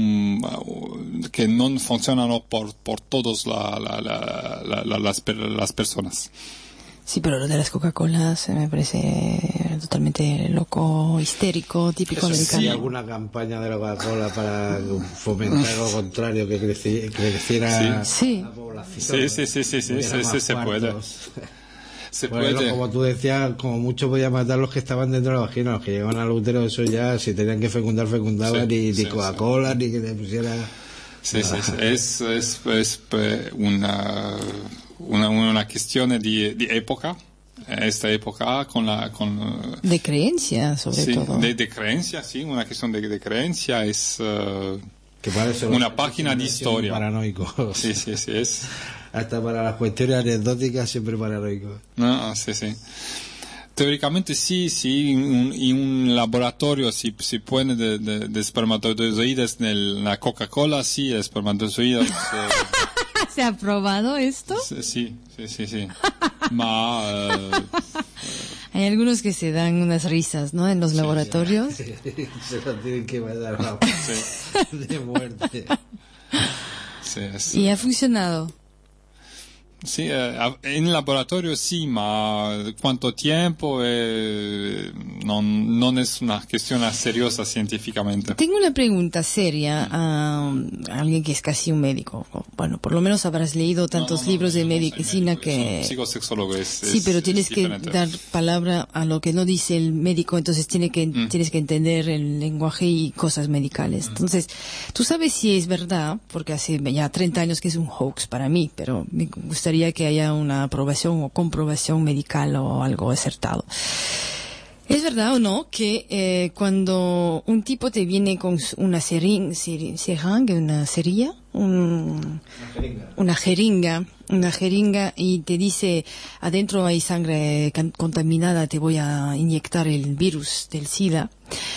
C: mm, que no funcionan por, por todos la, la, la, la, la, las, las personas.
A: Sí, pero lo de las Coca-Colas me parece totalmente loco, histérico, típico
C: Eso sí,
A: americano.
B: ¿Hay alguna campaña de la Coca-Cola para fomentar lo contrario, que creci creciera
A: Sí.
B: la población?
C: Sí, sí, sí, sí, sí,
B: Hubiera
C: sí,
B: más
C: sí, se puede.
B: cuartos.
C: Se
B: Bueno,
C: puede.
B: como tú decías, como mucho podía matar los que estaban dentro de la vagina, los que llegaban al útero, eso ya, si tenían que fecundar, fecundaban,
C: Sí,
B: ni, ni
C: sí,
B: Coca-Cola, ni que te pusiera...
C: Sí, sí, sí. Es, es, es eh, una, una, una cuestión de, de época, esta época con la... Con,
A: De creencia, sobre
C: sí,
A: todo.
C: de, de creencia, sí, una cuestión de, de creencia es uh,
B: Que parece
C: una página de historia.
B: Paranoico.
C: Sí, sí, sí, es...
B: Hasta para las cuestiones anecdóticas siempre paranoico.
C: No, sí, sí. Teóricamente sí, sí, un, en un laboratorio si, si pone de, de, de espermatozoides en la Coca-Cola, sí, espermatozoides... Eh,
A: ¿Se ha probado esto?
C: sí, sí, sí, sí, sí. Ma, eh,
A: Hay algunos que se dan unas risas, ¿no? En los laboratorios.
B: Se lo tienen que matar, vamos,
C: sí,
B: de muerte.
C: sí, es-
A: Y ha funcionado.
C: sí, eh, a- en laboratorio sí, ma cuánto tiempo eh, no, no es una cuestión seriosa científicamente.
A: Tengo una pregunta seria a, a alguien que es casi un médico. O, bueno, por lo menos habrás leído tantos
C: No, no, no,
A: libros
C: yo
A: de
C: no soy
A: medicina
C: médico,
A: que...
C: soy psicosexólogo, es,
A: Sí,
C: es-
A: pero
C: es
A: tienes que
C: diferente.
A: dar palabra a lo que no dice el médico, entonces tiene que,
C: Mm.
A: tienes que entender el lenguaje y cosas medicales. Entonces, tú sabes si es verdad, porque hace ya treinta años que es un hoax para mí, pero me gustaría que haya una aprobación o comprobación medical o algo acertado. ¿Es verdad o no que eh, cuando un tipo te viene con una seringa, seringa, una cerilla, un, una jeringa, una jeringa y te dice adentro hay sangre contaminada, te voy a inyectar el virus del SIDA?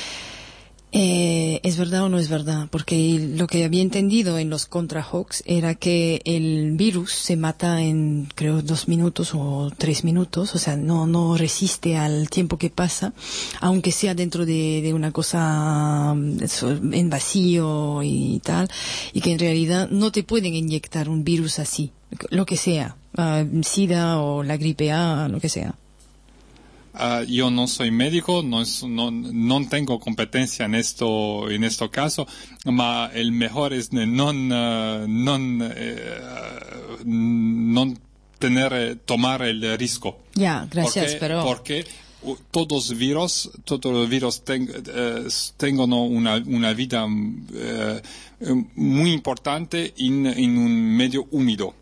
A: Eh, ¿Es verdad o no es verdad? Porque lo que había entendido en los contra-hoax era que el virus se mata en, creo, dos minutos o tres minutos, o sea, no, no resiste al tiempo que pasa, aunque sea dentro de, de una cosa mm, en vacío y tal, y que en realidad no te pueden inyectar un virus así, lo que sea, uh, SIDA o la gripe A, lo que sea.
C: Uh, yo no soy médico, no, es, no, no tengo competencia en esto, en este caso, ma el mejor es no, uh, no, eh, no tener, tomar el riesgo.
A: Ya, gracias,
C: porque,
A: pero...
C: Porque todos virus, todos los virus ten, eh, tengan una, una vida eh, muy importante en, en un medio húmedo.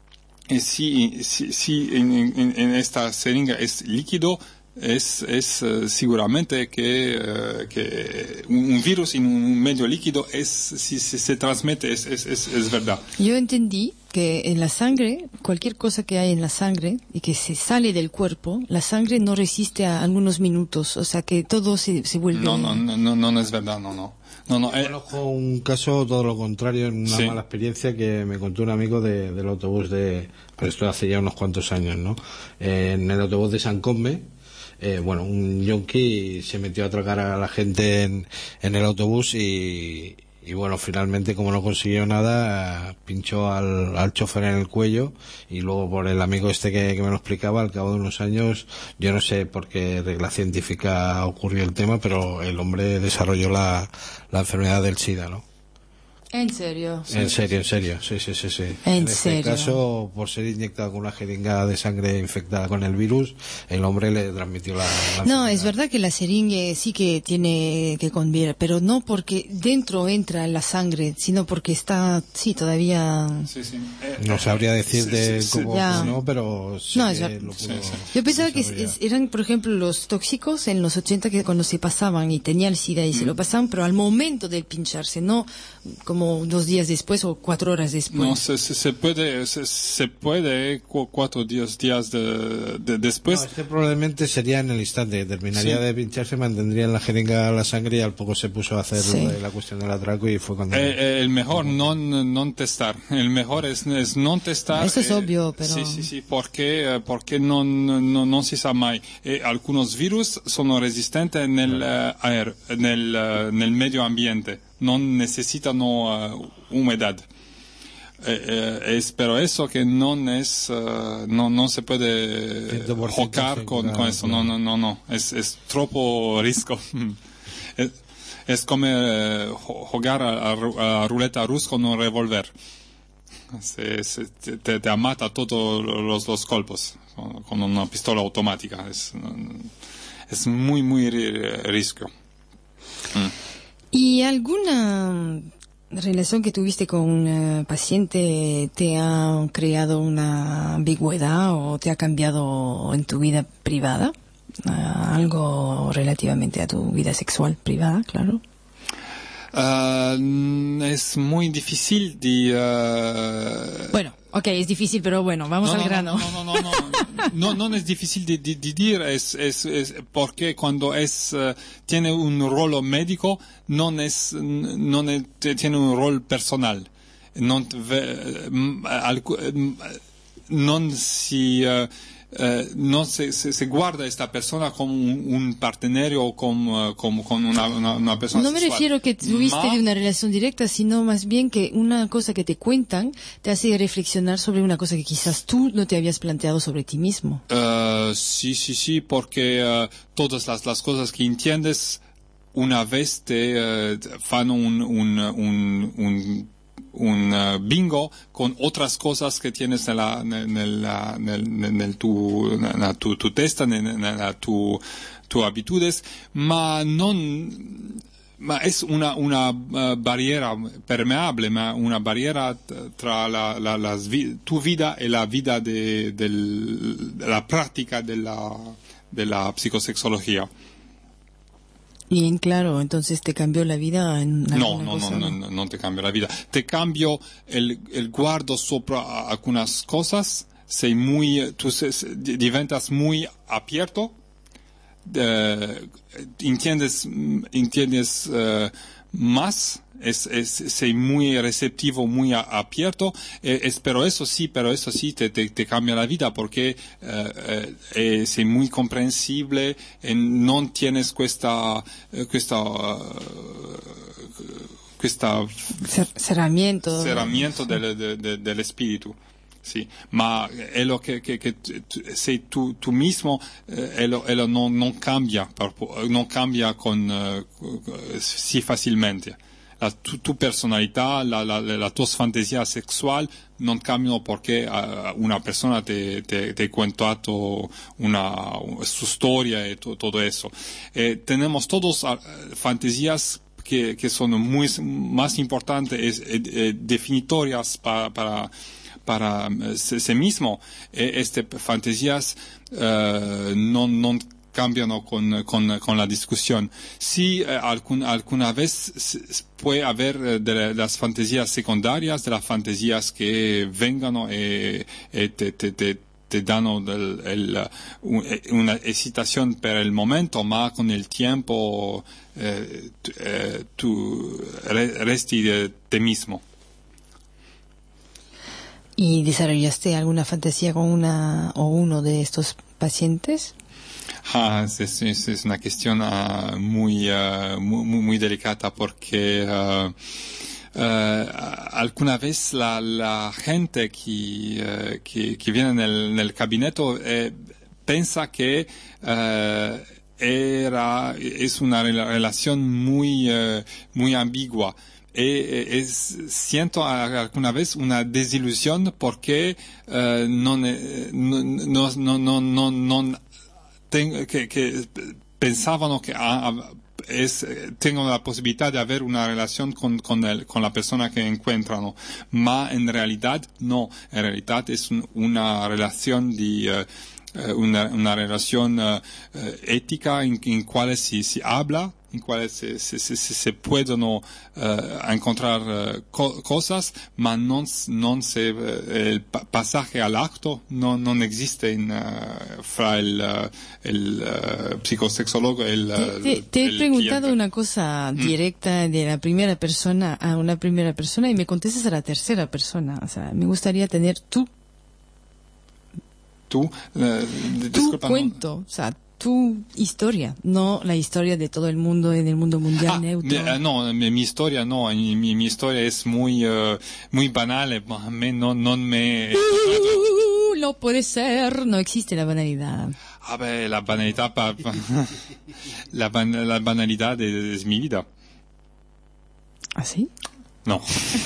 C: Y si, si, si en, en, en esta seringa es líquido, es, es uh, seguramente que, uh, que un virus en un medio líquido es, si, si se transmite, es, es, es, es verdad.
A: Yo entendí que en la sangre, cualquier cosa que hay en la sangre y que se sale del cuerpo, la sangre no resiste a algunos minutos, o sea que todo se, se vuelve...
C: No, no, no, no, no es verdad, no, no. No, no, eh...
B: Conozco un caso todo lo contrario, una sí. mala experiencia que me contó un amigo de, del autobús de... Pero esto hace ya unos cuantos años, ¿no? Eh, en el autobús de San Cosme, eh, bueno, un yonki se metió a atracar a la gente en, en el autobús y... Y bueno, finalmente, como no consiguió nada, pinchó al, al chofer en el cuello y luego por el amigo este que, que me lo explicaba, al cabo de unos años, yo no sé por qué regla científica ocurrió el tema, pero el hombre desarrolló la, la enfermedad del SIDA, ¿no?
A: ¿En serio?
B: En serio, en serio, sí, sí, sí, sí.
A: ¿En,
B: en este
A: serio?
B: caso, por ser inyectado con una jeringa de sangre infectada con el virus, el hombre le transmitió la, la
A: No, es verdad que la seringa sí que tiene que convivir, pero no porque dentro entra la sangre, sino porque está, sí, todavía...
C: Sí, sí. Eh,
B: no sabría decir
C: sí,
B: de
C: sí,
B: cómo,
A: sí.
B: no, pero sí
A: no, es
B: que
A: verdad.
B: lo pudo,
C: Sí, sí.
A: Yo pensaba que es, eran, por ejemplo, los tóxicos en los ochenta que cuando se pasaban y tenían el SIDA y mm. se lo pasaban, pero al momento de pincharse, no como dos días después o cuatro horas después.
C: No, se, se, se puede, se, se puede cu cuatro días, días de, de después.
B: No, este probablemente sería en el instante, terminaría sí. de pincharse, mantendría en la jeringa la sangre y al poco se puso a hacer sí. la, la cuestión del atraco y fue cuando...
C: Eh, eh, el mejor no non testar, el mejor es, es non testar.
A: Eso es
C: eh,
A: obvio, pero...
C: Sí, sí, sí, porque, porque no, no, no si sa mai. Eh, algunos virus sono resistentes nel, uh, aer, nel, uh, nel medio ambiente. No necesitan uh, humedad. Eh, eh, es, pero eso que no es, uh, no, no se puede jugar con, con eso. No, no, no, no. Es, es troppo riesgo. es, es como uh, jugar a, a, a ruleta rusa con un revólver. Se, se, te, te mata todos los, los golpes con, con una pistola automática. Es, es muy, muy riesgo. Mm.
A: ¿Y alguna relación que tuviste con un uh, paciente te ha creado una ambigüedad o te ha cambiado en tu vida privada? Uh, algo relativamente a tu vida sexual privada, claro.
C: Uh, es muy difícil de... Uh...
A: Bueno, ok, es difícil, pero bueno, vamos
C: no,
A: al
C: no,
A: grano.
C: No, no, no, no, no, no, no es difícil de, de, de decir, es, es, es porque cuando es, uh, tiene un rol médico, no es, no es, tiene un rol personal. No, no si... Uh, Uh, no se, se, se guarda esta persona como un, un partenario o como, como con una, una, una persona
A: No me
C: sexual.
A: refiero que tuviste Ma... de una relación directa, sino más bien que una cosa que te cuentan te hace reflexionar sobre una cosa que quizás tú no te habías planteado sobre ti mismo.
C: Uh, sí, sí, sí, porque uh, todas las, las cosas que entiendes una vez te uh, fan un, un, un, un un uh, bingo con otras cosas que tienes en la, en el, en el, en el tu, en tu, tu testa, en, en tu, tu habitudes, ma non, ma es una, una uh, barriera permeable, ma una barriera tra la, la, las vi, tu vida y la vida de, del, de la práctica de la, de la psicosexología.
A: Bien, claro, entonces te cambió la vida en
C: no, no,
A: cosa,
C: no, no, no, no te cambió la vida. Te cambio el, el guardo sobre algunas cosas, sei muy, tú se, diventas muy abierto, eh, entiendes, entiendes uh, más, es, es, sei muy receptivo, muy abierto, eh, es, pero eso sí, pero eso sí te, te, te cambia la vida porque eh, eh, sei muy comprensible, eh, no tienes questa, questa, uh, questa
A: cerramiento,
C: cerramiento del, de, de, del espíritu. Sí, ma è lo che, che, che sei tu, tu mismo, eh, lo, lo non, non cambia, non cambia con, uh, sì facilmente. la tu, tu personalità, la, la, la tua fantasia sessuale non cambiano perché uh, una persona te, te, te ha contado una, su storia y to, todo eso. Eh, tenemos todos uh, fantasías que, que son muy más importantes, eh, eh, definitorias para, para, para sí mismo. Eh, este fantasías uh, no, no cambian con, con, con la discusión. Sí, eh, algún, alguna vez puede haber eh, de las fantasías secundarias, de las fantasías que vengan y eh, te, te, te, te dan el, el, una excitación por el momento, más con el tiempo eh, eh, tú resti de ti mismo.
A: ¿Y desarrollaste alguna fantasía con una o uno de estos pacientes?
C: Ah, es, es, es una cuestión uh, muy, uh, muy, muy delicada porque uh, uh, alguna vez la, la gente que, uh, que, que viene en el, en el gabinete eh, piensa que uh, era, es una relación muy, uh, muy ambigua. E, es, siento alguna vez una desilusión porque uh, no, no, no, no, no, no Ten, que, que pensaban que ah, es, tengo la posibilidad de haber una relación con, con, el, con la persona que encuentran, ¿no? Ma en realidad no, en realidad es un, una relación de uh, una, una relación uh, ética en, en cual se, se habla, en cuales se, se, se, se pueden uh, encontrar uh, co cosas, pero no, no se, uh, el pa pasaje al acto no, no existe en, uh, fra el, uh, el uh, psicosexólogo. El, uh,
A: te, te, te
C: el
A: he preguntado
C: cliente.
A: una cosa directa de la primera persona a una primera persona y me contestas a la tercera persona. O sea, me gustaría tener tu,
C: tú, uh,
A: tu cuento, no. O sea, tu historia, no la historia de todo el mundo en el mundo mundial
C: ah,
A: neutro.
C: Mi, uh, no, mi, mi historia no, mi, mi historia es muy uh, muy banal, me, no, no me...
A: Uh, no puede ser, no existe la banalidad.
C: A ver, la banalidad, pa, pa, la, ban, la banalidad es, es mi vida.
A: ¿Ah, sí?
C: No.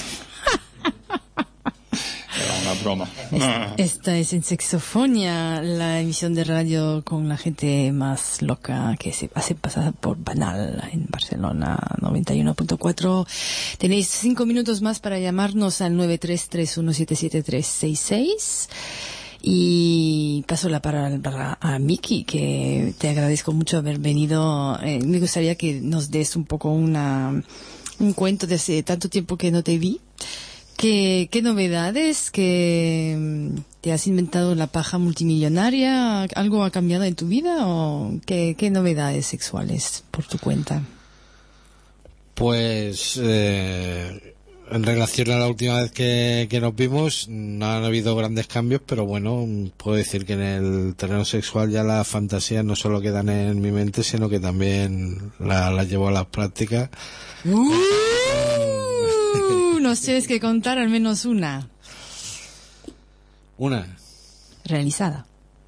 C: Era una broma.
A: Esta es en Sexofonia, la emisión de radio con la gente más loca que se hace pasar por banal en Barcelona noventa y uno punto cuatro. Tenéis cinco minutos más para llamarnos al nueve tres tres uno siete siete tres seis seis. Y paso la palabra a Miki, que te agradezco mucho haber venido. Eh, me gustaría que nos des un poco una un cuento de hace tanto tiempo que no te vi. ¿Qué, qué novedades? ¿Que te has inventado la paja multimillonaria? ¿Algo ha cambiado en tu vida? ¿O qué, qué novedades sexuales por tu cuenta?
B: Pues eh, en relación a la última vez que, que nos vimos no han habido grandes cambios, pero bueno, puedo decir que en el terreno sexual ya las fantasías no solo quedan en mi mente, sino que también las la llevo a las prácticas.
A: ¡Uh! Nos tienes que contar al menos una.
B: ¿Una?
A: Realizada.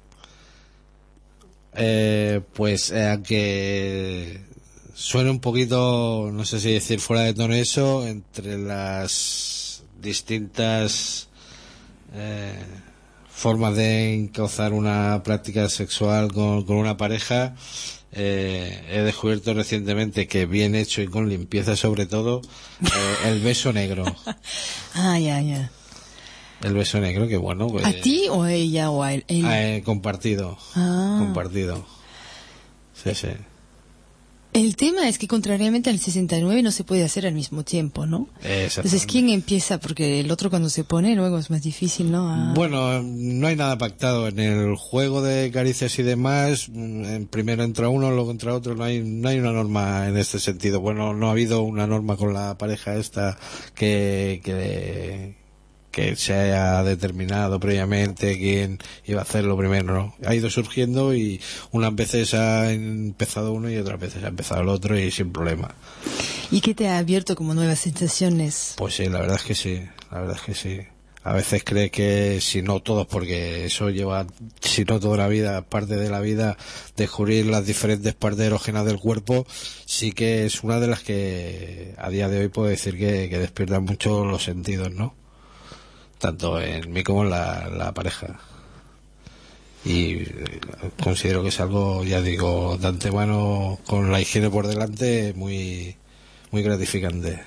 B: Eh, pues eh, aunque suene un poquito, no sé si decir fuera de tono eso, entre las distintas eh, formas de encauzar una práctica sexual con, con una pareja, eh, he descubierto recientemente que bien hecho y con limpieza sobre todo, eh, el beso negro.
A: Ah, ya, ya.
B: El beso negro, que bueno. Pues,
A: ¿A ti o a ella o a él?
B: Eh, compartido.
A: Ah.
B: Compartido. Sí, sí.
A: El tema es que contrariamente al sesenta y nueve no se puede hacer al mismo tiempo, ¿no? Entonces, ¿quién empieza? Porque el otro cuando se pone luego es más difícil, ¿no? Ah.
B: Bueno, no hay nada pactado. En el juego de caricias y demás, primero entra uno, luego entra otro. No hay, no hay una norma en este sentido. Bueno, no ha habido una norma con la pareja esta que... que que se haya determinado previamente quién iba a hacerlo primero, ¿no? Ha ido surgiendo y unas veces ha empezado uno y otras veces ha empezado el otro y sin problema.
A: ¿Y qué te ha abierto como nuevas sensaciones?
B: Pues sí, la verdad es que sí, la verdad es que sí. a veces cree que, si no todos, porque eso lleva, si no toda la vida, parte de la vida, descubrir las diferentes partes erógenas del cuerpo, sí que es una de las que a día de hoy puedo decir que, que despiertan mucho los sentidos, ¿no? Tanto en mí como en la, la pareja. Y considero que es algo, ya digo, de antemano, con la higiene por delante, muy, muy gratificante.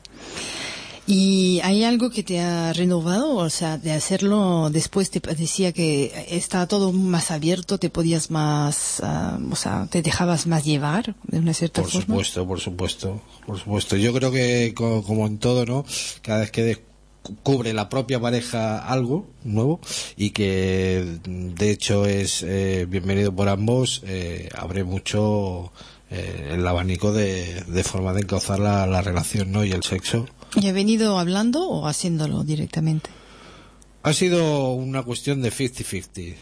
A: ¿Y hay algo que te ha renovado? O sea, de hacerlo después te decía que estaba todo más abierto, te podías más, uh, o sea, te dejabas más llevar de una cierta
B: por
A: forma.
B: Por supuesto, por supuesto, por supuesto. Yo creo que como, como en todo, ¿no? Cada vez que descubre la propia pareja algo nuevo y que de hecho es eh, bienvenido por ambos, eh, abre mucho eh, el abanico de, de forma de encauzar la, la relación, ¿no? Y el sexo.
A: ¿Y ha venido hablando o haciéndolo directamente?
B: Ha sido una cuestión de cincuenta cincuenta.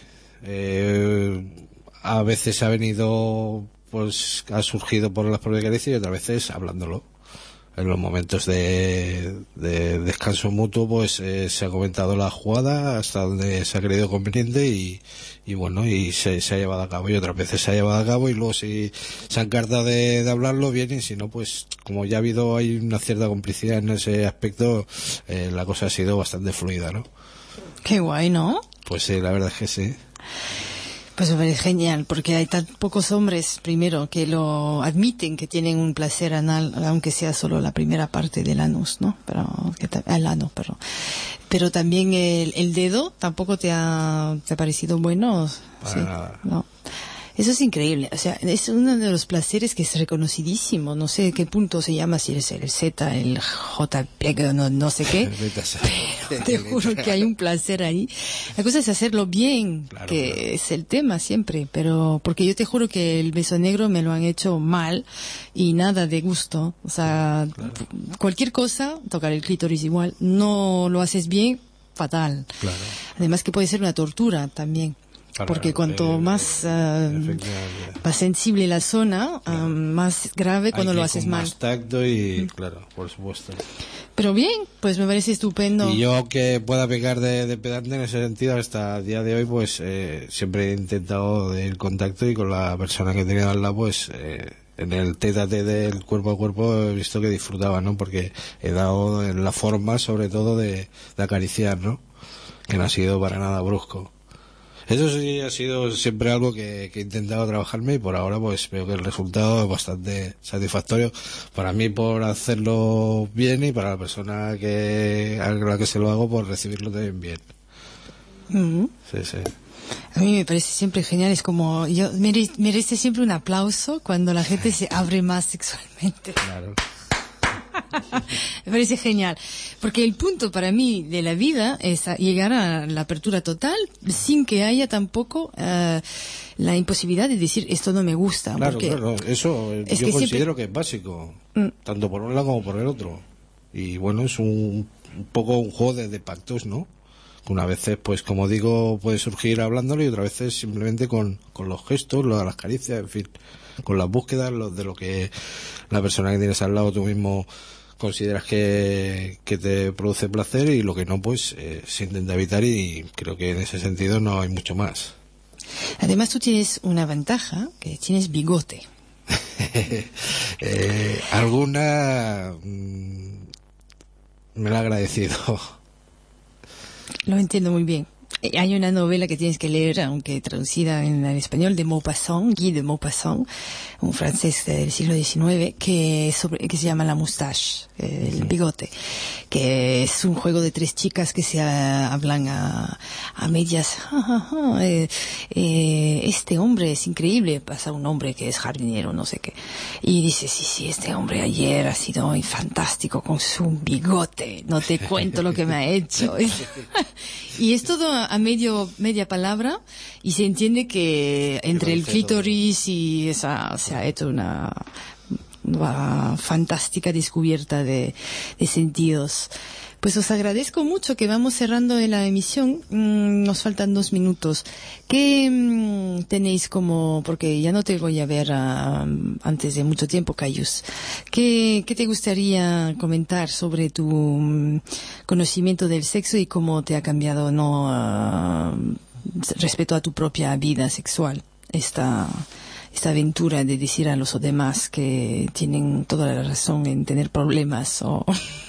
B: Eh, a veces ha venido, pues, ha surgido por las propias caricias y otras veces hablándolo. En los momentos de, de descanso mutuo, pues eh, se ha comentado la jugada hasta donde se ha creído conveniente y, y bueno, y se, se ha llevado a cabo, y otras veces se ha llevado a cabo, y luego si se han encargado de, de hablarlo bien, y si no, pues como ya ha habido, hay una cierta complicidad en ese aspecto, eh, la cosa ha sido bastante fluida, ¿no?
A: Qué guay, ¿no?
B: Pues sí, la verdad es que sí.
A: Pues me parece genial, porque hay tan pocos hombres, primero, que lo admiten, que tienen un placer anal, aunque sea solo la primera parte del anus, ¿no? Pero, que ta- el ano, pero, pero también el, el dedo, ¿tampoco te ha, te ha parecido bueno?
B: Para
A: Sí,
B: nada.
A: no. Eso es increíble, o sea, es uno de los placeres que es reconocidísimo, no sé qué punto se llama, si es el Z, el J P G, no, no sé qué, pero te juro que hay un placer ahí. La cosa es hacerlo bien,
B: Claro,
A: que
B: claro.
A: es el tema siempre, pero porque yo te juro que el beso negro me lo han hecho mal y nada de gusto, o sea,
B: Claro.
A: cualquier cosa, tocar el clítoris igual, no lo haces bien, fatal.
B: Claro.
A: Además que puede ser una tortura también.
B: Para-
A: Porque cuanto
B: eh,
A: más,
B: eh,
A: uh,
B: efectivamente.
A: más sensible la zona,
B: Claro.
A: um, más grave cuando
B: Hay
A: lo
B: que ir
A: haces
B: con
A: mal.
B: más tacto y, claro, por supuesto.
A: Pero bien, pues me parece estupendo.
B: Y yo, que pueda pecar de, de pedante en ese sentido, hasta el día de hoy, pues eh, siempre he intentado de ir en contacto, y con la persona que tenía al lado, pues eh, en el tete a tete del cuerpo a cuerpo he visto que disfrutaba, ¿no? Porque he dado en la forma, sobre todo, de, de acariciar, ¿no? Que no ha sido para nada brusco. Eso sí ha sido siempre algo que, que he intentado trabajarme, y por ahora pues veo que el resultado es bastante satisfactorio para mí por hacerlo bien, y para la persona que a la que se lo hago por recibirlo también bien.
A: Ujú.
B: Sí, sí.
A: A mí me parece siempre genial, es como, yo mere- merece siempre un aplauso cuando la gente se abre más sexualmente.
B: Claro.
A: Me parece genial, porque el punto para mí de la vida es a llegar a la apertura total sin que haya tampoco eh, la imposibilidad de decir esto no me gusta.
B: Claro,
A: porque
B: claro, eso eh,
A: es
B: yo
A: que
B: considero
A: siempre-
B: que es básico,
A: Mm.
B: tanto por un lado como por el otro. Y bueno, es un, un poco un juego de, de pactos, ¿no? Que una veces, pues como digo, puede surgir hablándolo, y otras veces simplemente con, con los gestos, lo- las caricias, en fin, con las búsquedas lo- de lo que la persona que tienes al lado tú mismo consideras que, que te produce placer, y lo que no, pues eh, se intenta evitar, y creo que en ese sentido no hay mucho más.
A: Además tú tienes una ventaja, que tienes bigote.
B: eh, alguna mm, me lo ha agradecido.
A: Lo entiendo muy bien. Eh, Hay una novela que tienes que leer, aunque traducida en el español, de Maupassant, Guy de Maupassant, un francés del siglo diecinueve, que, es sobre, que se llama La Moustache, eh, el bigote, que es un juego de tres chicas que se ah, hablan a, a medias. Ja, ja, ja, eh, eh, este hombre es increíble, pasa un hombre que es jardinero, no sé qué, y dice, sí, sí, este hombre ayer ha sido fantástico con su bigote, no te cuento lo que me ha hecho. Y es todo a a medio media palabra, y se entiende que entre el
B: concepto.
A: clítoris y esa se ha hecho una, una fantástica descubierta de, de sentidos. Pues os agradezco mucho que vamos cerrando la emisión. Mm, nos faltan dos minutos. ¿Qué mm, tenéis como, porque ya no te voy a ver uh, antes de mucho tiempo, Caius? ¿Qué, ¿Qué te gustaría comentar sobre tu um, conocimiento del sexo y cómo te ha cambiado, no, uh, respecto a tu propia vida sexual, esta, esta aventura de decir a los demás que tienen toda la razón en tener problemas o...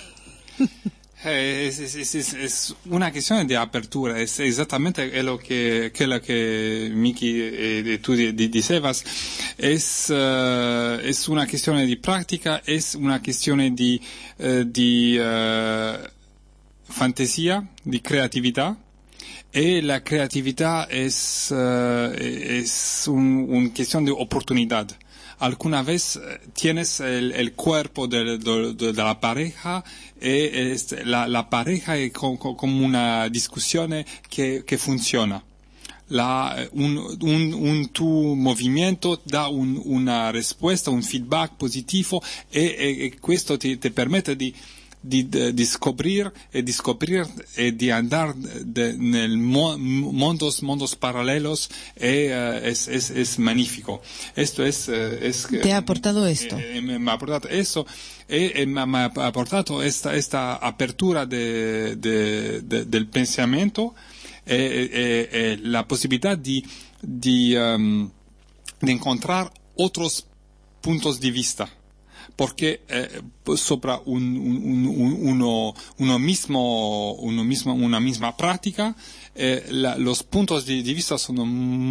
C: Es, es, es, es una cuestión de apertura, es exactamente lo que, que lo que Miki e tu dicevas, es, uh, es una cuestión de práctica, es una cuestión de, uh, de uh, fantasía, de creatividad, y la creatividad es, uh, es un, una cuestión de oportunidad. Alguna vez tienes el, el cuerpo de, de, de, de la pareja y es, la, la pareja es como, como una discusión que, que funciona. La, un, un, un tu movimiento da un, una respuesta, un feedback positivo y, y, y questo ti, ti permette di di, di scoprir e di scoprir e di andar de, nel mo, mundos mundos paralelos e uh, es, es es magnífico. Esto es, uh, es
A: te ha aportado esto.
C: Eh, me, me ha aportado eso e eh, me, me ha aportado esta esta apertura de, de, de del pensamiento e eh, eh, eh, la posibilidad di di um, de encontrar otros puntos de vista. Porque eh, sobre un, un, un, uno, uno mismo, uno mismo, una misma práctica, eh, la, los puntos de, de vista son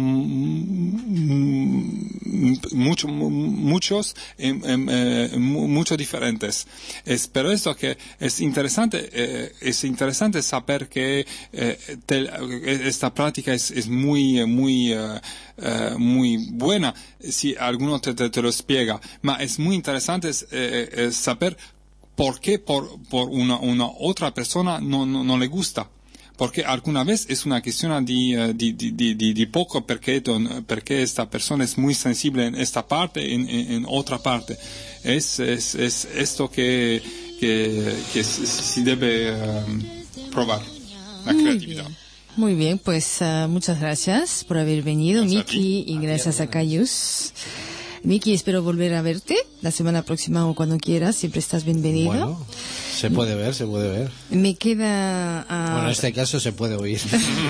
C: mucho, muchos, eh, eh, mucho diferentes. Es por eso que es interesante, eh, es interesante saber que eh, te, esta práctica es, es muy, muy, uh, uh, muy buena si alguno te, te, te lo explica. Pero es muy interesante eh, eh, saber por qué por, por una, una otra persona no, no, no le gusta. Porque alguna vez es una cuestión de, de, de, de, de poco porque, porque esta persona es muy sensible en esta parte, en, en, en otra parte. Es, es, es esto que, que, que se debe um, probar, la creatividad.
A: Muy bien, pues uh, muchas gracias por haber venido, Miki, y gracias a Caius. Miki, espero volver a verte la semana próxima o cuando quieras, siempre estás bienvenido.
B: Bueno, se puede ver, se puede ver.
A: Me queda... Uh...
B: Bueno, en este caso se puede oír.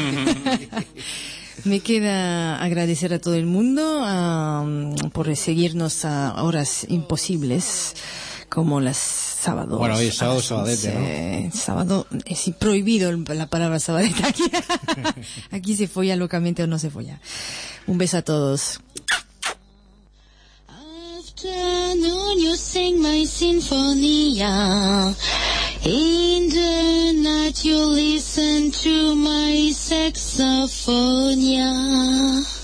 A: Me queda agradecer a todo el mundo uh, por seguirnos a horas imposibles, como las sábados.
B: Bueno, hoy es sábado, sabadete, ¿no?
A: Eh, sábado, es prohibido la palabra sabadete aquí. Aquí se folla locamente o no se folla. Un beso a todos. Afternoon, you sing my sinfonia. In the night you listen to my saxophonia.